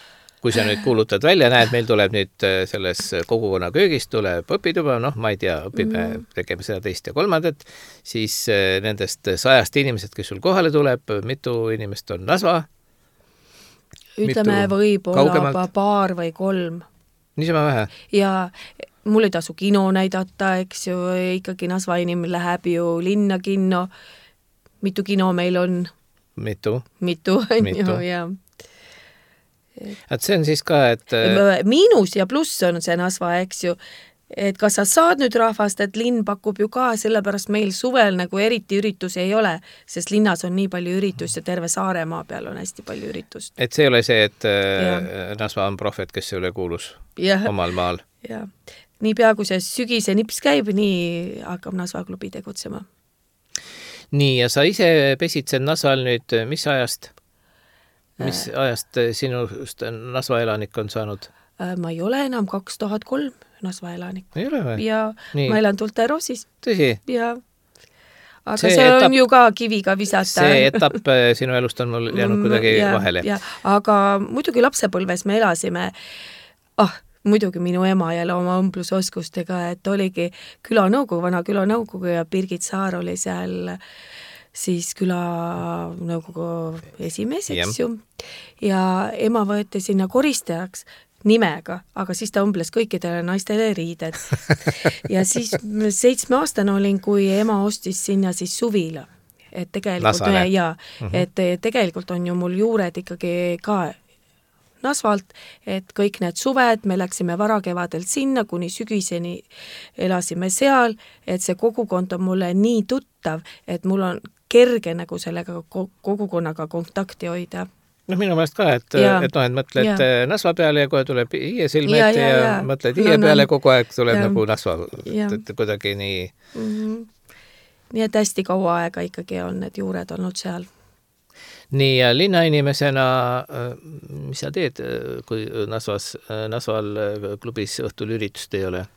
S2: kui sa nüüd kuulutad välja, näed, meil tuleb nüüd selles kogukonna köögis tuleb õpituba, ma ei tea, õpime, tegeme seda teist ja kolmandat, siis nendest 100 inimesed, kes sul kohale tuleb, mitu inimest on Nasva?
S3: Ütleme, võib-olla paar või 3.
S2: Niisama vähe?
S3: Ja mul ei tasu kino näidata, eks ju, ikkagi Nasva inimene läheb ju linna kinno. Mitu kino meil on? Mitu, on ju, jah.
S2: Et see on siis ka, et...
S3: Miinus ja pluss on see Nasva, eks ju. Et kas sa saad nüüd rahvast, et linn pakub ju ka, sellepärast meil suvel nagu eriti üritusi ei ole, sest linnas on nii palju üritust ja terve Saaremaa peal on hästi palju üritust.
S2: Et see ei ole see, et Nasva on prohvet, kes ei ole kuulus omal maal.
S3: Ja. Nii pea, kui see sügise nips käib, nii hakkab Nasva klubi tegutsema.
S2: Nii, ja sa ise pesid sen Nasval nüüd, mis ajast? Mis ajast sinust Nasva elanik on saanud?
S3: Ma ei ole enam 2003 Nasva elanik.
S2: Ei ole või?
S3: Ja nii. Ma elan Tulterosis.
S2: Tõsi?
S3: Ja. Aga see on ju ka kiviga visata.
S2: See etapp sinu elust on mul jäänud kuidagi vahele.
S3: Ja. Aga muidugi lapsepõlves me elasime, muidugi minu ema jälle oma õmblusoskustega, et oligi külanõukogu, vana külanõukogu ja Birgit Saar oli seal siis külanõukogu esimees, eks ju. Ja ema võeti sinna koristajaks nimega, aga siis ta õmbles kõikidele naistele riided. Ja siis 7-aastane olin, kui ema ostis sinna siis suvila. Et tegelikult, et tegelikult on ju mul juured ikkagi ka Nasvalt, et kõik need suved, me läksime varakevadelt sinna, kuni sügiseni elasime seal, et see kogukond on mulle nii tuttav, et mul on kerge nagu sellega kogukonnaga kontakti hoida.
S2: Minu meelest ka, et mõtled Nasva peale ja kohe tuleb Hiie silmed ja mõtled Hiie peale kogu aeg tuleb nagu Nasva kuidagi nii.
S3: Nii et hästi kaua aega ikkagi on need juured olnud seal.
S2: Nii, ja linnainimesena, mis sa teed, kui Nasval klubis õhtul üritust ei ole?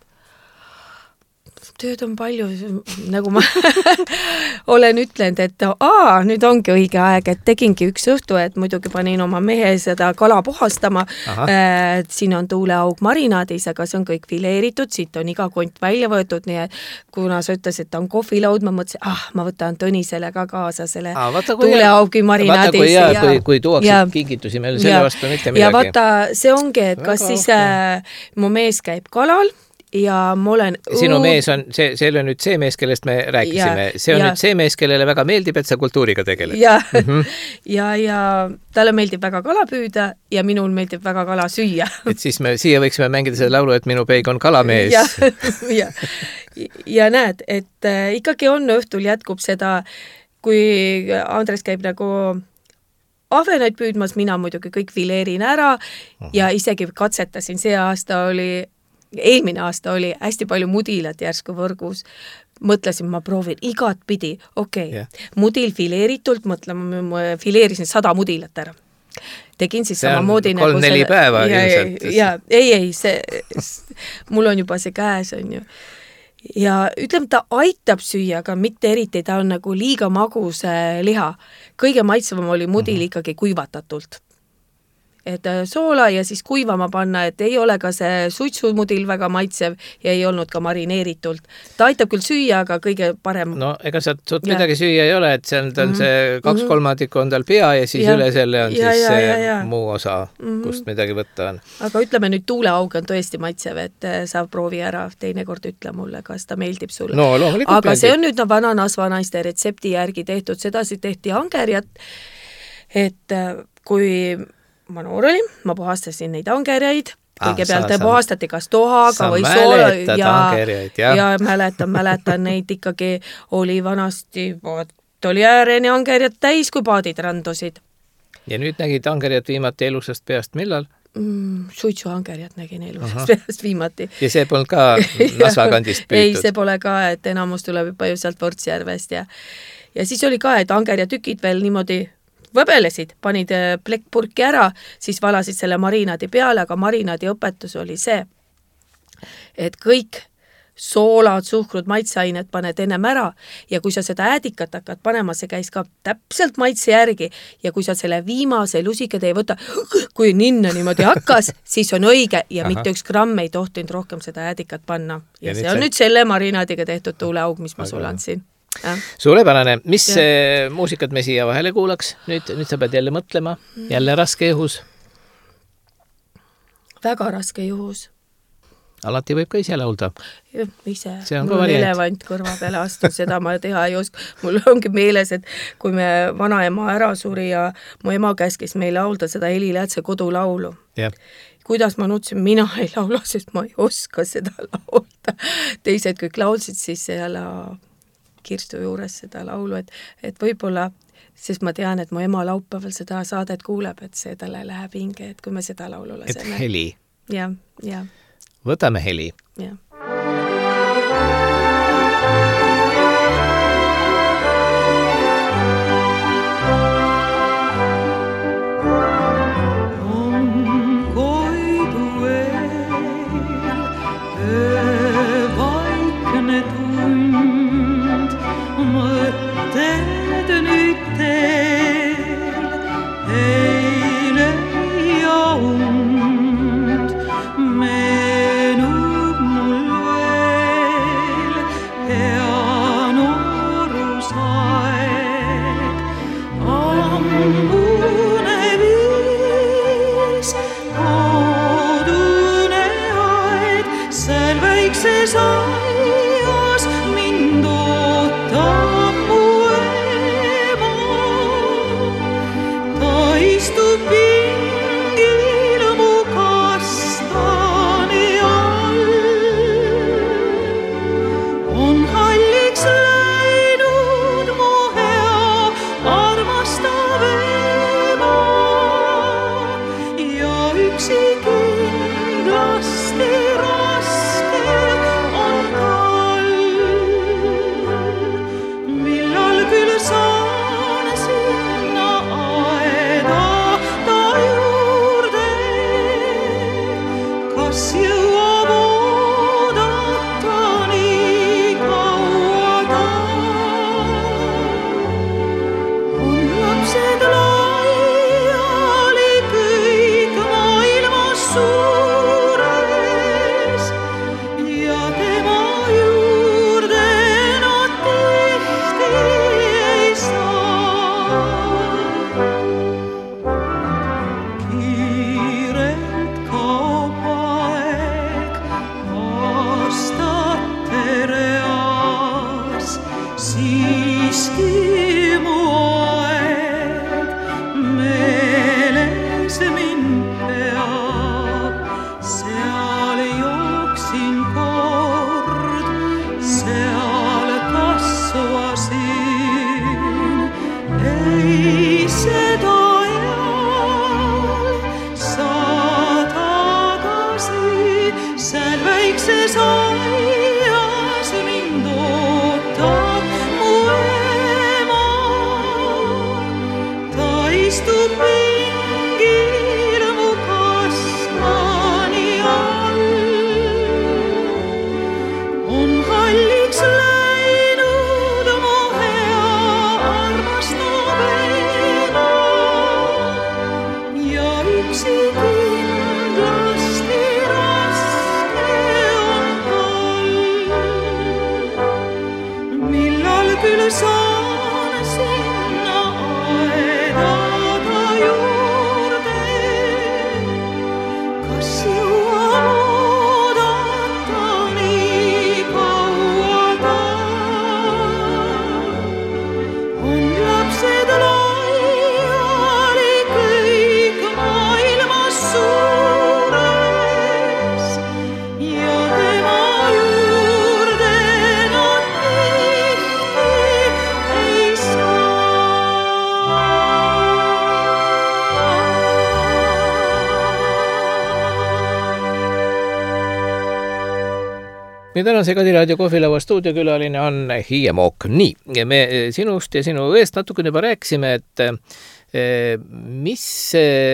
S3: Tööd on palju, nagu ma olen ütlenud, et nüüd ongi õige aeg, et tegingi üks õhtu, et muidugi panin oma mehe seda kala puhastama. Siin on tuuleaug marinaadis, aga see on kõik fileeritud, siit on iga kont välja võetud, nii et kuna sa ütles, et on kohvilaud, ma mõtlesin, ma võtan Tõnisele ka kaasa selle tuuleaugi marinaadis.
S2: Vaata, kui tuuaksid kingitusi meil selle vastu mitte midagi.
S3: Ja vaata, see ongi, et kas siis mu mees käib kalal, ja ma olen...
S2: Sinu mees on, see oli nüüd see mees, kellest me rääkisime. See on nüüd see mees, kellele väga meeldib, et sa kultuuriga tegeled.
S3: Ja talle meeldib väga kala püüda ja minul meeldib väga kala süüa.
S2: Et siis me siia võiksime mängida selle laulu, et minu peig on kalamees.
S3: Ja näed, et ikkagi on õhtul jätkub seda, kui Andres käib nagu ahvenaid püüdmas, mina muidugi kõik fileerin ära ja isegi katsetasin, eelmine aasta oli hästi palju mudilat järsku võrgus. Mõtlesin, ma proovin igat pidi. Mudil fileeritult, fileerisin 100 mudilat ära. Tegin siis samamoodi
S2: nagu 3-4 päeva ilmselt.
S3: Ei, mul on juba see käes, on ju. Ja ütleme, ta aitab süüa, aga mitte eriti, ta on nagu liiga magus liha. Kõige maitsevam oli mudil ikkagi kuivatatult. Et soola ja siis kuivama panna, et ei ole ka see suitsumudil väga maitsev ja ei olnud ka marineeritult. Ta aitab küll süüa, aga kõige parem...
S2: No ega sealt midagi süüa ei ole, et see on see 2/3 on tal pea ja siis üle selle on siis see muu osa, kust midagi võtta on.
S3: Aga ütleme nüüd tuuleaug on tõesti maitsev, et sa proovi ära, teinekord ütle mulle, kas ta meeldib sulle.
S2: No, loomulikult
S3: aga see on nüüd vana Nasva naiste retsepti järgi tehtud, sedasi tehti angerjat, et kui ma noor olin, ma puhastasin neid angerjaid, kõigepealt puhastati kas tohaga või soola ja mäletan neid ikkagi oli vanasti, oli ääreni angerjad täis, kui paadid randusid.
S2: Ja nüüd nägid angerjad viimati elusast peast millal?
S3: Suitsuangerjad nägin elusast peast viimati.
S2: Ja see polnud ka Nasva kandist püütud?
S3: Ei, see pole ka, et enamus tuleb juba ju sealt Võrtsjärvest ja siis oli ka, et angerjatükid veel niimoodi võbelesid, panid plekkpurki ära, siis valasid selle marinaadi peale, aga marinaadi õpetus oli see, et kõik soolad, suhkrud, maitseained paned ennem ära ja kui sa seda äädikat hakkad panema, see käis ka täpselt maitse järgi ja kui sa selle viimase lusikad ei võta, kui ninna niimoodi hakkas, siis on õige ja mitte üks gramm ei tohtinud rohkem seda äädikat panna. Ja see on nüüd selle marinaadiga tehtud tuuleaug, mis ma sulle andsin.
S2: Suurepärane. Mis muusikat me siia vahele kuulaks? Nüüd sa pead jälle mõtlema. Jälle raske juhus.
S3: Väga raske juhus.
S2: Alati võib ka ise laulda.
S3: Ise.
S2: Mul on
S3: elevant kõrva peale astud, seda ma teha ei oska. Mul ongi meeles, et kui me vanaema ära suri ja mu ema käskis meil laulda seda Heli Läätse kodulaulu.
S2: Ja.
S3: Kuidas ma nutsin, mina ei laula, sest ma ei oska seda laulda. Teised kõik laulsid siis jälle Kirstu juures seda laulu, et võib-olla, sest ma tean, et mu ema laupäeval seda saadet kuuleb, et see talle läheb hinge, et kui me seda laulu laseme.
S2: Et Heli.
S3: Ja.
S2: Võtame Heli.
S3: Ja.
S2: Meie tänase Kadiraadio kohvilaua stuudiokülaline on Hiie Mook. Nii, me sinust ja sinu eest natukene juba rääkisime, et mis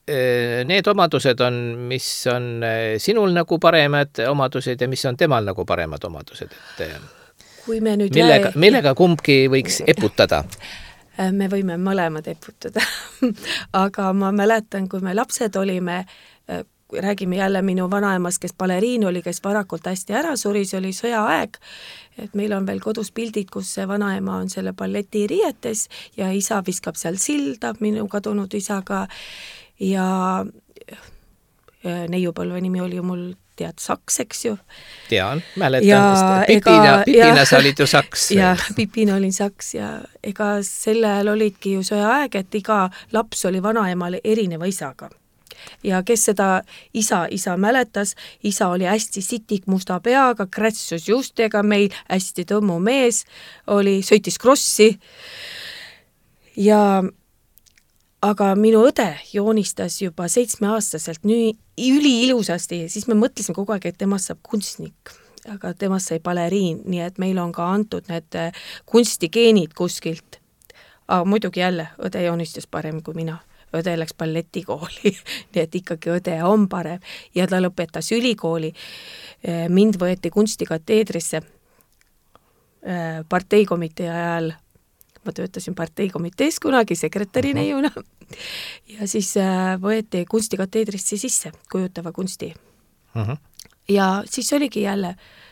S2: need omadused on, mis on sinul nagu paremad omadused ja mis on temal nagu paremad omadused, et
S3: kui me nüüd
S2: millega kumbki võiks eputada?
S3: Me võime mõlemad eputada. Aga ma mäletan, kui me lapsed olime, räägime jälle minu vanaemast, kes baleriin oli, kes varakult hästi ära suri, see oli sõjaaeg, et meil on veel kodus pildid, kus see vanaema on selle balleti riietes ja isa viskab seal silda minu kadunud isaga ja neiupõlve nimi oli ju mul tead Saks, eks ju.
S2: Tean, mäletan. Pipina sa olid ju Saks.
S3: Ja, Pipina olin Saks ja ega selle ajal olidki ju sõjaaeg, et iga laps oli vanaemale erineva isaga. Ja kes seda isa mäletas, isa oli hästi sitik musta peaga, krätsus justega meil, hästi tõmmu mees, sõitis krossi ja aga minu õde joonistas juba 7-aastaselt üliilusasti, siis me mõtlesime kogu aeg, et temast saab kunstnik, aga temast sai baleriin, nii et meil on ka antud need kunstigeenid kuskilt. Aga muidugi jälle, õde joonistas parem kui mina. Õde läks balletikooli, nii et ikkagi õde on parem ja ta lõpetas ülikooli. Mind võeti kunstikateedrisse parteikomitee ajal. Ma töötasin parteikomitees kunagi sekretäri neiuna ja siis võeti kunstikateedrisse sisse kujutava kunsti. Ja siis oligi jälle,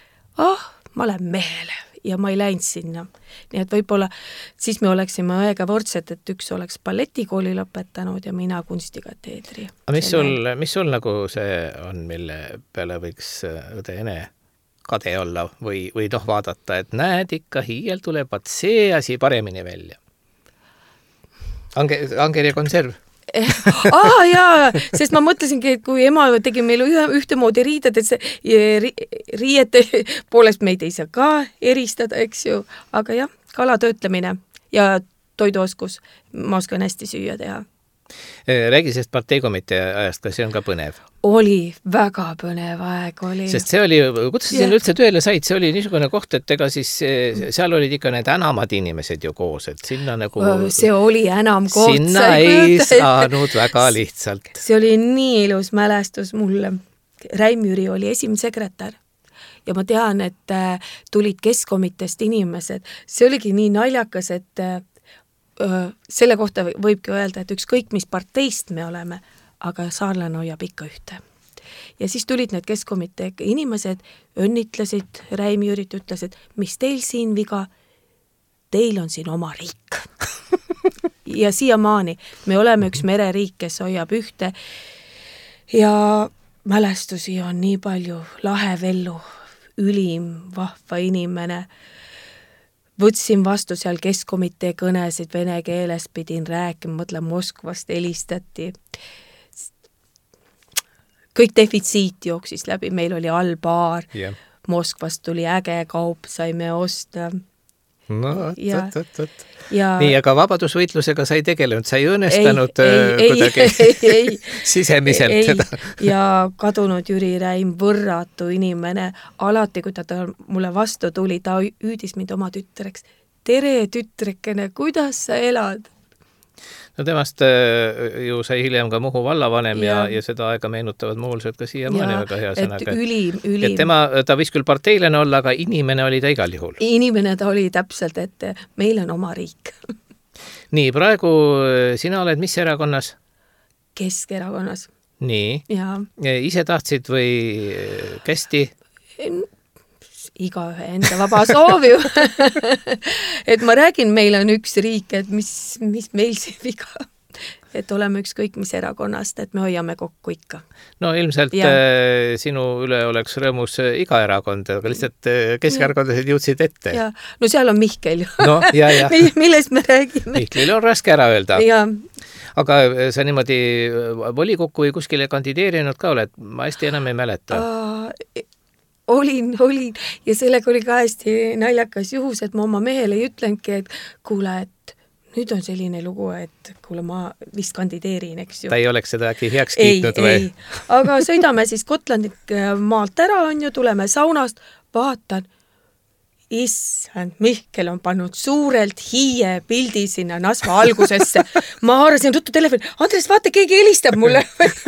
S3: ma lähen mehele ja ma ei läinud sinna. Nii et võib-olla siis me oleksime õega võrdsed, et üks oleks balletikooli lõpetanud ja mina kunstikateedri.
S2: Mis sul nagu see on, mille peale võiks õde Ene kade olla või vaadata, et näed ikka, hiiel tuleb, vaat see asi paremini välja. Anger ja konserv.
S3: Jaa, sest ma mõtlesingi, et kui ema tegi meil ühtemoodi riided, et see riiete poolest meid ei saa ka eristada, eks ju, aga jah, kalatöötlemine ja toiduoskus, ma oskan hästi süüa teha.
S2: Räägi sest parteikomitee ajast, kas see on ka põnev?
S3: Oli, väga põnev aeg oli.
S2: Sest see oli, kuidas sa üldse tööle said, see oli niisugune koht, et ega siis seal olid ikka need enamad inimesed ju koos, et sinna nagu...
S3: See oli enam koht.
S2: Sinna ei saanud väga lihtsalt.
S3: See oli nii ilus mälestus mulle. Räim Jüri oli esimsekretär ja ma tean, et tulid keskkomitest inimesed. See oligi nii naljakas, et selle kohta võibki öelda, et ükskõik mis parteist me oleme, aga saarlane hoiab ikka ühte. Ja siis tulid need keskkomitee inimesed, õnnitlesid, Räim Jürit ütlesid, mis teil siin viga, teil on siin oma riik. Ja siiamaani me oleme üks mereriik, kes hoiab ühte ja mälestusi on nii palju, Lahe Vellu, ülim, vahva inimene. Võtsin vastu seal keskkomitee kõnesid vene keeles, pidin rääkima, mõtlen Moskvast helistati. Kõik defitsiit jooksis läbi, meil oli allbaar, Moskvast tuli äge kaup, saime osta.
S2: No, nii, aga vabadusvõitlusega sa ei tegelenud, sa ei õnnestanud kuidagi sisemiselt seda.
S3: Ja kadunud Jüri Räim, võrratu inimene, alati kui ta mulle vastu tuli, ta hüüdis mind oma tütreks. Tere, tütrekene, kuidas sa elad?
S2: No temast ju sai hiljem ka Muhu vallavanem ja seda aega meenutavad muulsed ka siiamaani väga hea sõnaga.
S3: Ülim.
S2: Et ta võis küll parteilane olla, aga inimene oli ta igal juhul.
S3: Inimene ta oli täpselt, et meil on oma riik.
S2: Nii, praegu sina oled mis erakonnas?
S3: Keskerakonnas.
S2: Nii.
S3: Ja.
S2: Ise tahtsid või kästi?
S3: Igaühe enda vaba soov ju. Et ma räägin, meil on üks riik, et mis meil siin viga. Et oleme ükskõik mis erakonnast, et me hoiame kokku ikka.
S2: No ilmselt sinu üle oleks rõõmus iga erakond, aga lihtsalt keskerakondlased jõudsid ette.
S3: Ja. No seal on Mihkel ju.
S2: No, ja.
S3: Millest me räägime?
S2: Mihklil on raske ära öelda.
S3: Ja.
S2: Aga sa niimoodi volikokku või kuskile kandideerinud ka oled? Ma hästi enam ei mäleta.
S3: Olin ja sellega oli ka hästi naljakas juhus, et ma oma mehele ütlengi, et kuule, et nüüd on selline lugu, et kuule, ma vist kandideerin, eks ju.
S2: Ta ei oleks seda äkki heaks kiitnud või?
S3: Ei, aga sõidame siis Gotlandik maalt ära, on ju, tuleme saunast, vaatan, issand, Mihkel on pannud suurelt hiie pildi sinna Nasva algusesse. Ma haarasin ruttu telefoni, Andres, vaata, keegi helistab mulle.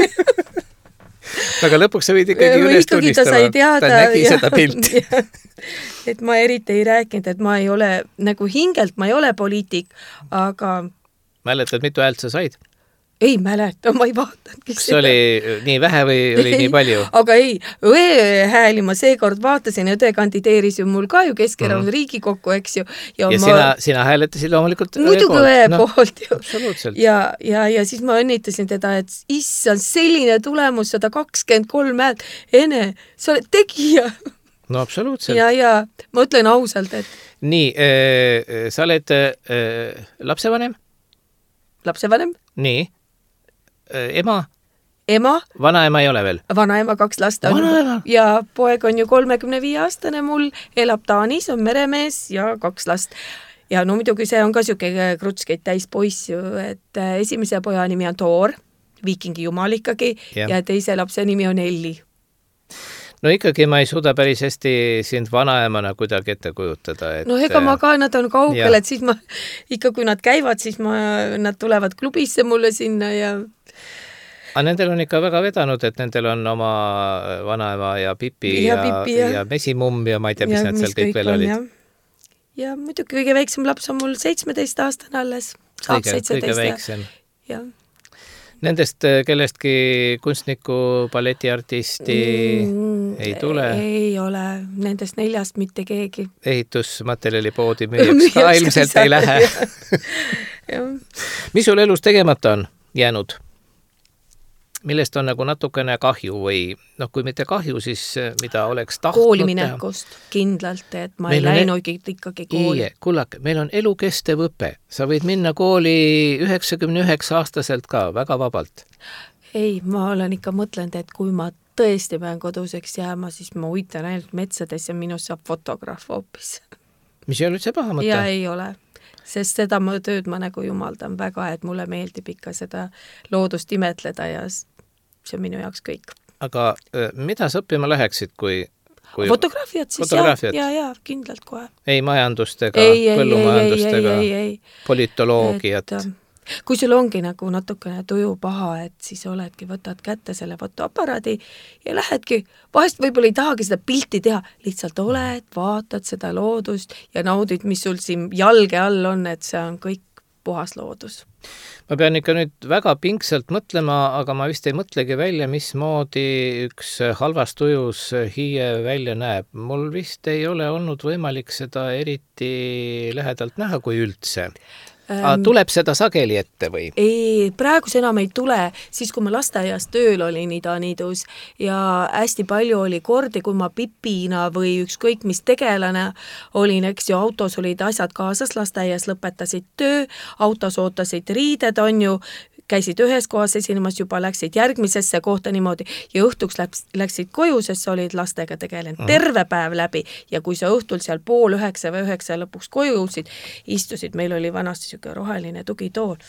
S2: Aga lõpuks sa võid ikkagi üles tunnistama. Ta nägi seda pilti.
S3: Et ma eriti ei rääkinud, et ma ei ole, nagu hingelt ma ei ole poliitik, aga...
S2: Mäletad, mitu häält sa said?
S3: Ei mäleta, ma ei vaatanud.
S2: Kas oli nii vähe või oli nii palju?
S3: Aga ei, õe hääli ma seekord vaatasin, õde kandideeris ju mul ka ju Keskerakonna Riigikokku, eks ju.
S2: Ja sina hääletasid loomulikult
S3: muidugi õe poolt ju.
S2: Absoluutselt.
S3: Ja siis ma õnnitasin teda, et issand, selline tulemus, 123 häält. Ene, sa oled tegija.
S2: No absoluutselt.
S3: Ja ma ütlen ausalt, et...
S2: Nii, sa oled lapsevanem?
S3: Lapsevanem.
S2: Nii. Ema?
S3: Ema?
S2: Vanaema ei ole veel?
S3: Vanaema 2 last on. Ja poeg on ju 35-aastane mul, elab Taanis, on meremees ja 2 last. Ja no muidugi see on ka siuke krutskeid täis poiss ju, et esimese poja nimi on Toor, viikingi jumal ikkagi, ja teise lapse nimi on Elli.
S2: No ikkagi ma ei suuda päris hästi sind vanaemana kuidagi ette kujutada. Et...
S3: No ega ma ka, nad on kaugel, et siis ma ikka, kui nad käivad, siis nad tulevad klubisse mulle sinna ja...
S2: Aga nendel on ikka väga vedanud, et nendel on oma vanaema ja Pipi ja mesimumm ja ma ei tea, mis nad seal kõik veel olid.
S3: Ja muidugi kõige väiksem laps on mul 17 aastane alles.
S2: Kõige väiksem.
S3: Ja.
S2: Nendest kellestki kunstniku, balletiartisti ei tule?
S3: Ei ole. Nendest 4 mitte keegi.
S2: Ehitusmaterjali poodi müüjaks ka ilmselt ei lähe. Mis sul elus tegemata on jäänud? Millest on nagu natukene kahju või kui mitte kahju, siis mida oleks tahtnud
S3: kooliminekust teha? Kindlalt, et ma ei läinud ikkagi kooli.
S2: Kullake, meil on elukestev õpe. Sa võid minna kooli 99-aastaselt ka väga vabalt.
S3: Ei, ma olen ikka mõtlenud, et kui ma tõesti pean koduseks jääma, siis ma uitan ainult metsades ja minust saab fotograaf hoopis.
S2: Mis ei ole üldse paha mõte?
S3: Ja ei ole. Sest seda tööd ma nagu jumaldan väga, et mulle meeldib ikka seda loodust imetleda ja see on minu jaoks kõik.
S2: Aga mida sa õppima läheksid, kui
S3: fotograafiat siis?
S2: Fotograafiat?
S3: Ja, kindlalt kohe.
S2: Ei majandustega, põllumajandustega, politoloogiat?
S3: Kui sul ongi nagu natukene tuju paha, et siis oledki, võtad kätte selle fotoaparaadi ja lähedki, vahest võib-olla ei tahagi seda pilti teha, lihtsalt oled, vaatad seda loodust ja naudid, mis sul siin jalge all on, et see on kõik puhas loodus.
S2: Ma pean ikka nüüd väga pingsalt mõtlema, aga ma vist ei mõtlegi välja, mismoodi üks halvas tujus hiie välja näeb. Mul vist ei ole olnud võimalik seda eriti lähedalt näha, kui üldse. Tuleb seda sageli ette või?
S3: Ei, praegu see enam ei tule. Siis, kui ma lasteaias tööl olin Ida-Niidus ja hästi palju oli kordi, kui ma Pipina või ükskõik mis tegelane olin, eks ju, autos olid asjad kaasas, lasteaias lõpetasid töö, autos ootasid riided, on ju, käisid ühes kohas esinemas, juba läksid järgmisesse kohta niimoodi ja õhtuks läksid koju, sest sa olid lastega tegelenud terve päev läbi ja kui sa õhtul seal 8:30 või 9 lõpuks koju jõudsid, istusid, meil oli vanasti siuke roheline tugitool.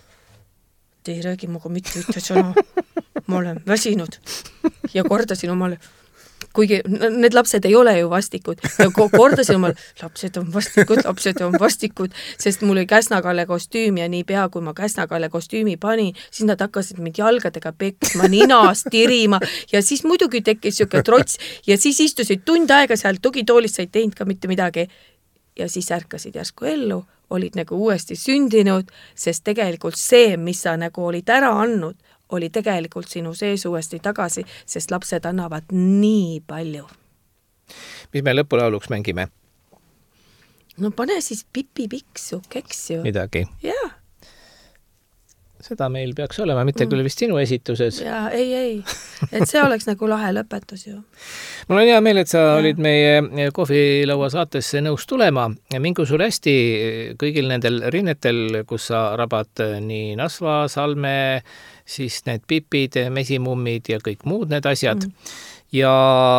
S3: Te ei räägi muga mitte ütle sõna. Ma olen väsinud ja kordasin omale, kuigi need lapsed ei ole ju vastikud ja kordasin omale, lapsed on vastikud, sest mul oli Käsna-Kalle kostüüm ja nii pea, kui ma Käsna-Kalle kostüümi panin, siis nad hakkasid mind jalgadega peksma, ninast tirima ja siis muidugi tekkis siuke trots ja siis istusid tund aega seal tugitoolist, sa ei teinud ka mitte midagi ja siis ärkasid järsku ellu, olid nagu uuesti sündinud, sest tegelikult see, mis sa nagu olid ära andnud, oli tegelikult sinu sees uuesti tagasi, sest lapsed annavad nii palju.
S2: Mis me lõpulauluks mängime?
S3: No pane siis Pipi Piksu, eks ju.
S2: Midagi?
S3: Jaa.
S2: Seda meil peaks olema, mitte küll vist sinu esituses.
S3: Jaa, ei. Et see oleks nagu lahe lõpetus ju.
S2: Mul on hea meel, et sa olid meie kohvilaua saatesse nõus tulema. Mingu sul hästi kõigil nendel rinnetel, kus sa rabad nii Nasva, Salme, siis need Pipid, mesimummid ja kõik muud need asjad. Ja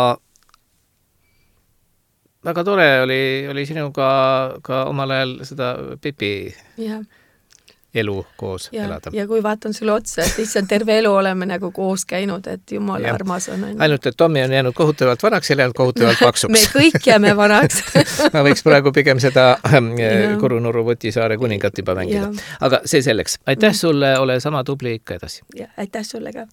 S2: väga tore oli sinuga ka omal ajal seda Pipi elu koos elada.
S3: Ja kui vaatan sulle otsa, et issand, terve elu oleme nagu koos käinud, et jumala armas on.
S2: Ainult, et Tommi on jäänud kohutavalt vanaks ja jäänud kohutavalt paksuks.
S3: Me kõik jääme vanaks.
S2: Ma võiks praegu pigem seda Kurunurru Võtisaare kuningat juba mängida. Aga see selleks. Aitäh sulle, ole sama tubli ikka edasi.
S3: Ja, aitäh sulle ka.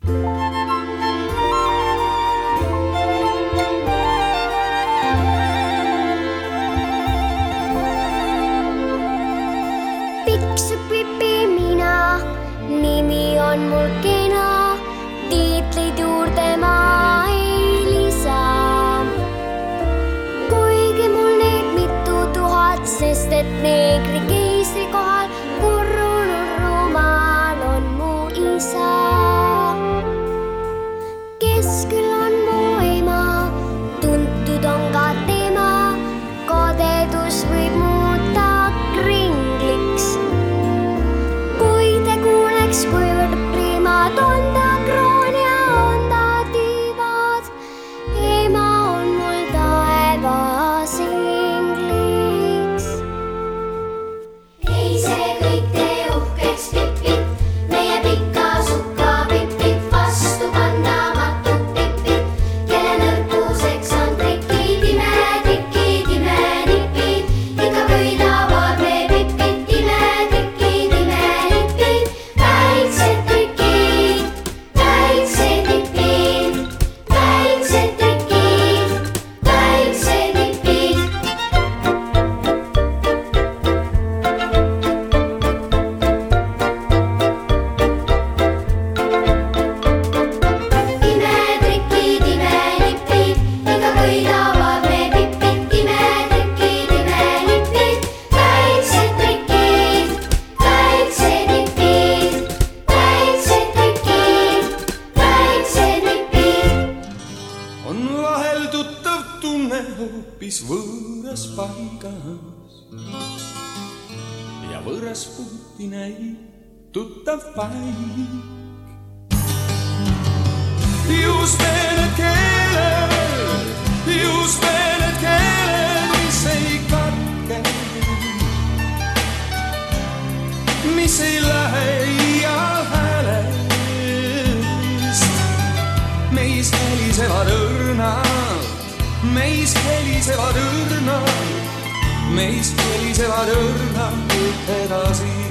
S4: Nimi on mul kena, tiitlid juurde ma ei lisa. Kuigi mul neid mitu tuhat, sest et neegri keisri kohal Kurunurrumaal on mu isa. Kes küll on mu ema, tuntud on ka tema, kadedus võib muuta kringliks. Kuivõrd primad on ta kroon ja on ta tiivad, ema on mul taevas ingliks. Ei see kõik tee uhkeks pipid, meie pikka sukka pipid, vastu kandamatut pipid, kelle nõrkuseks on trikid, imetrikid, imenipid, ikka köidavad me pipid, imetrikid, imenipid.
S1: Võõras paigas ja võõras puhti näib tuttav paik. Just need keeled, mis ei katke, mis ei lähe iial häälest, meis helisevad õrnad. Meis helisevad õrnad edasi.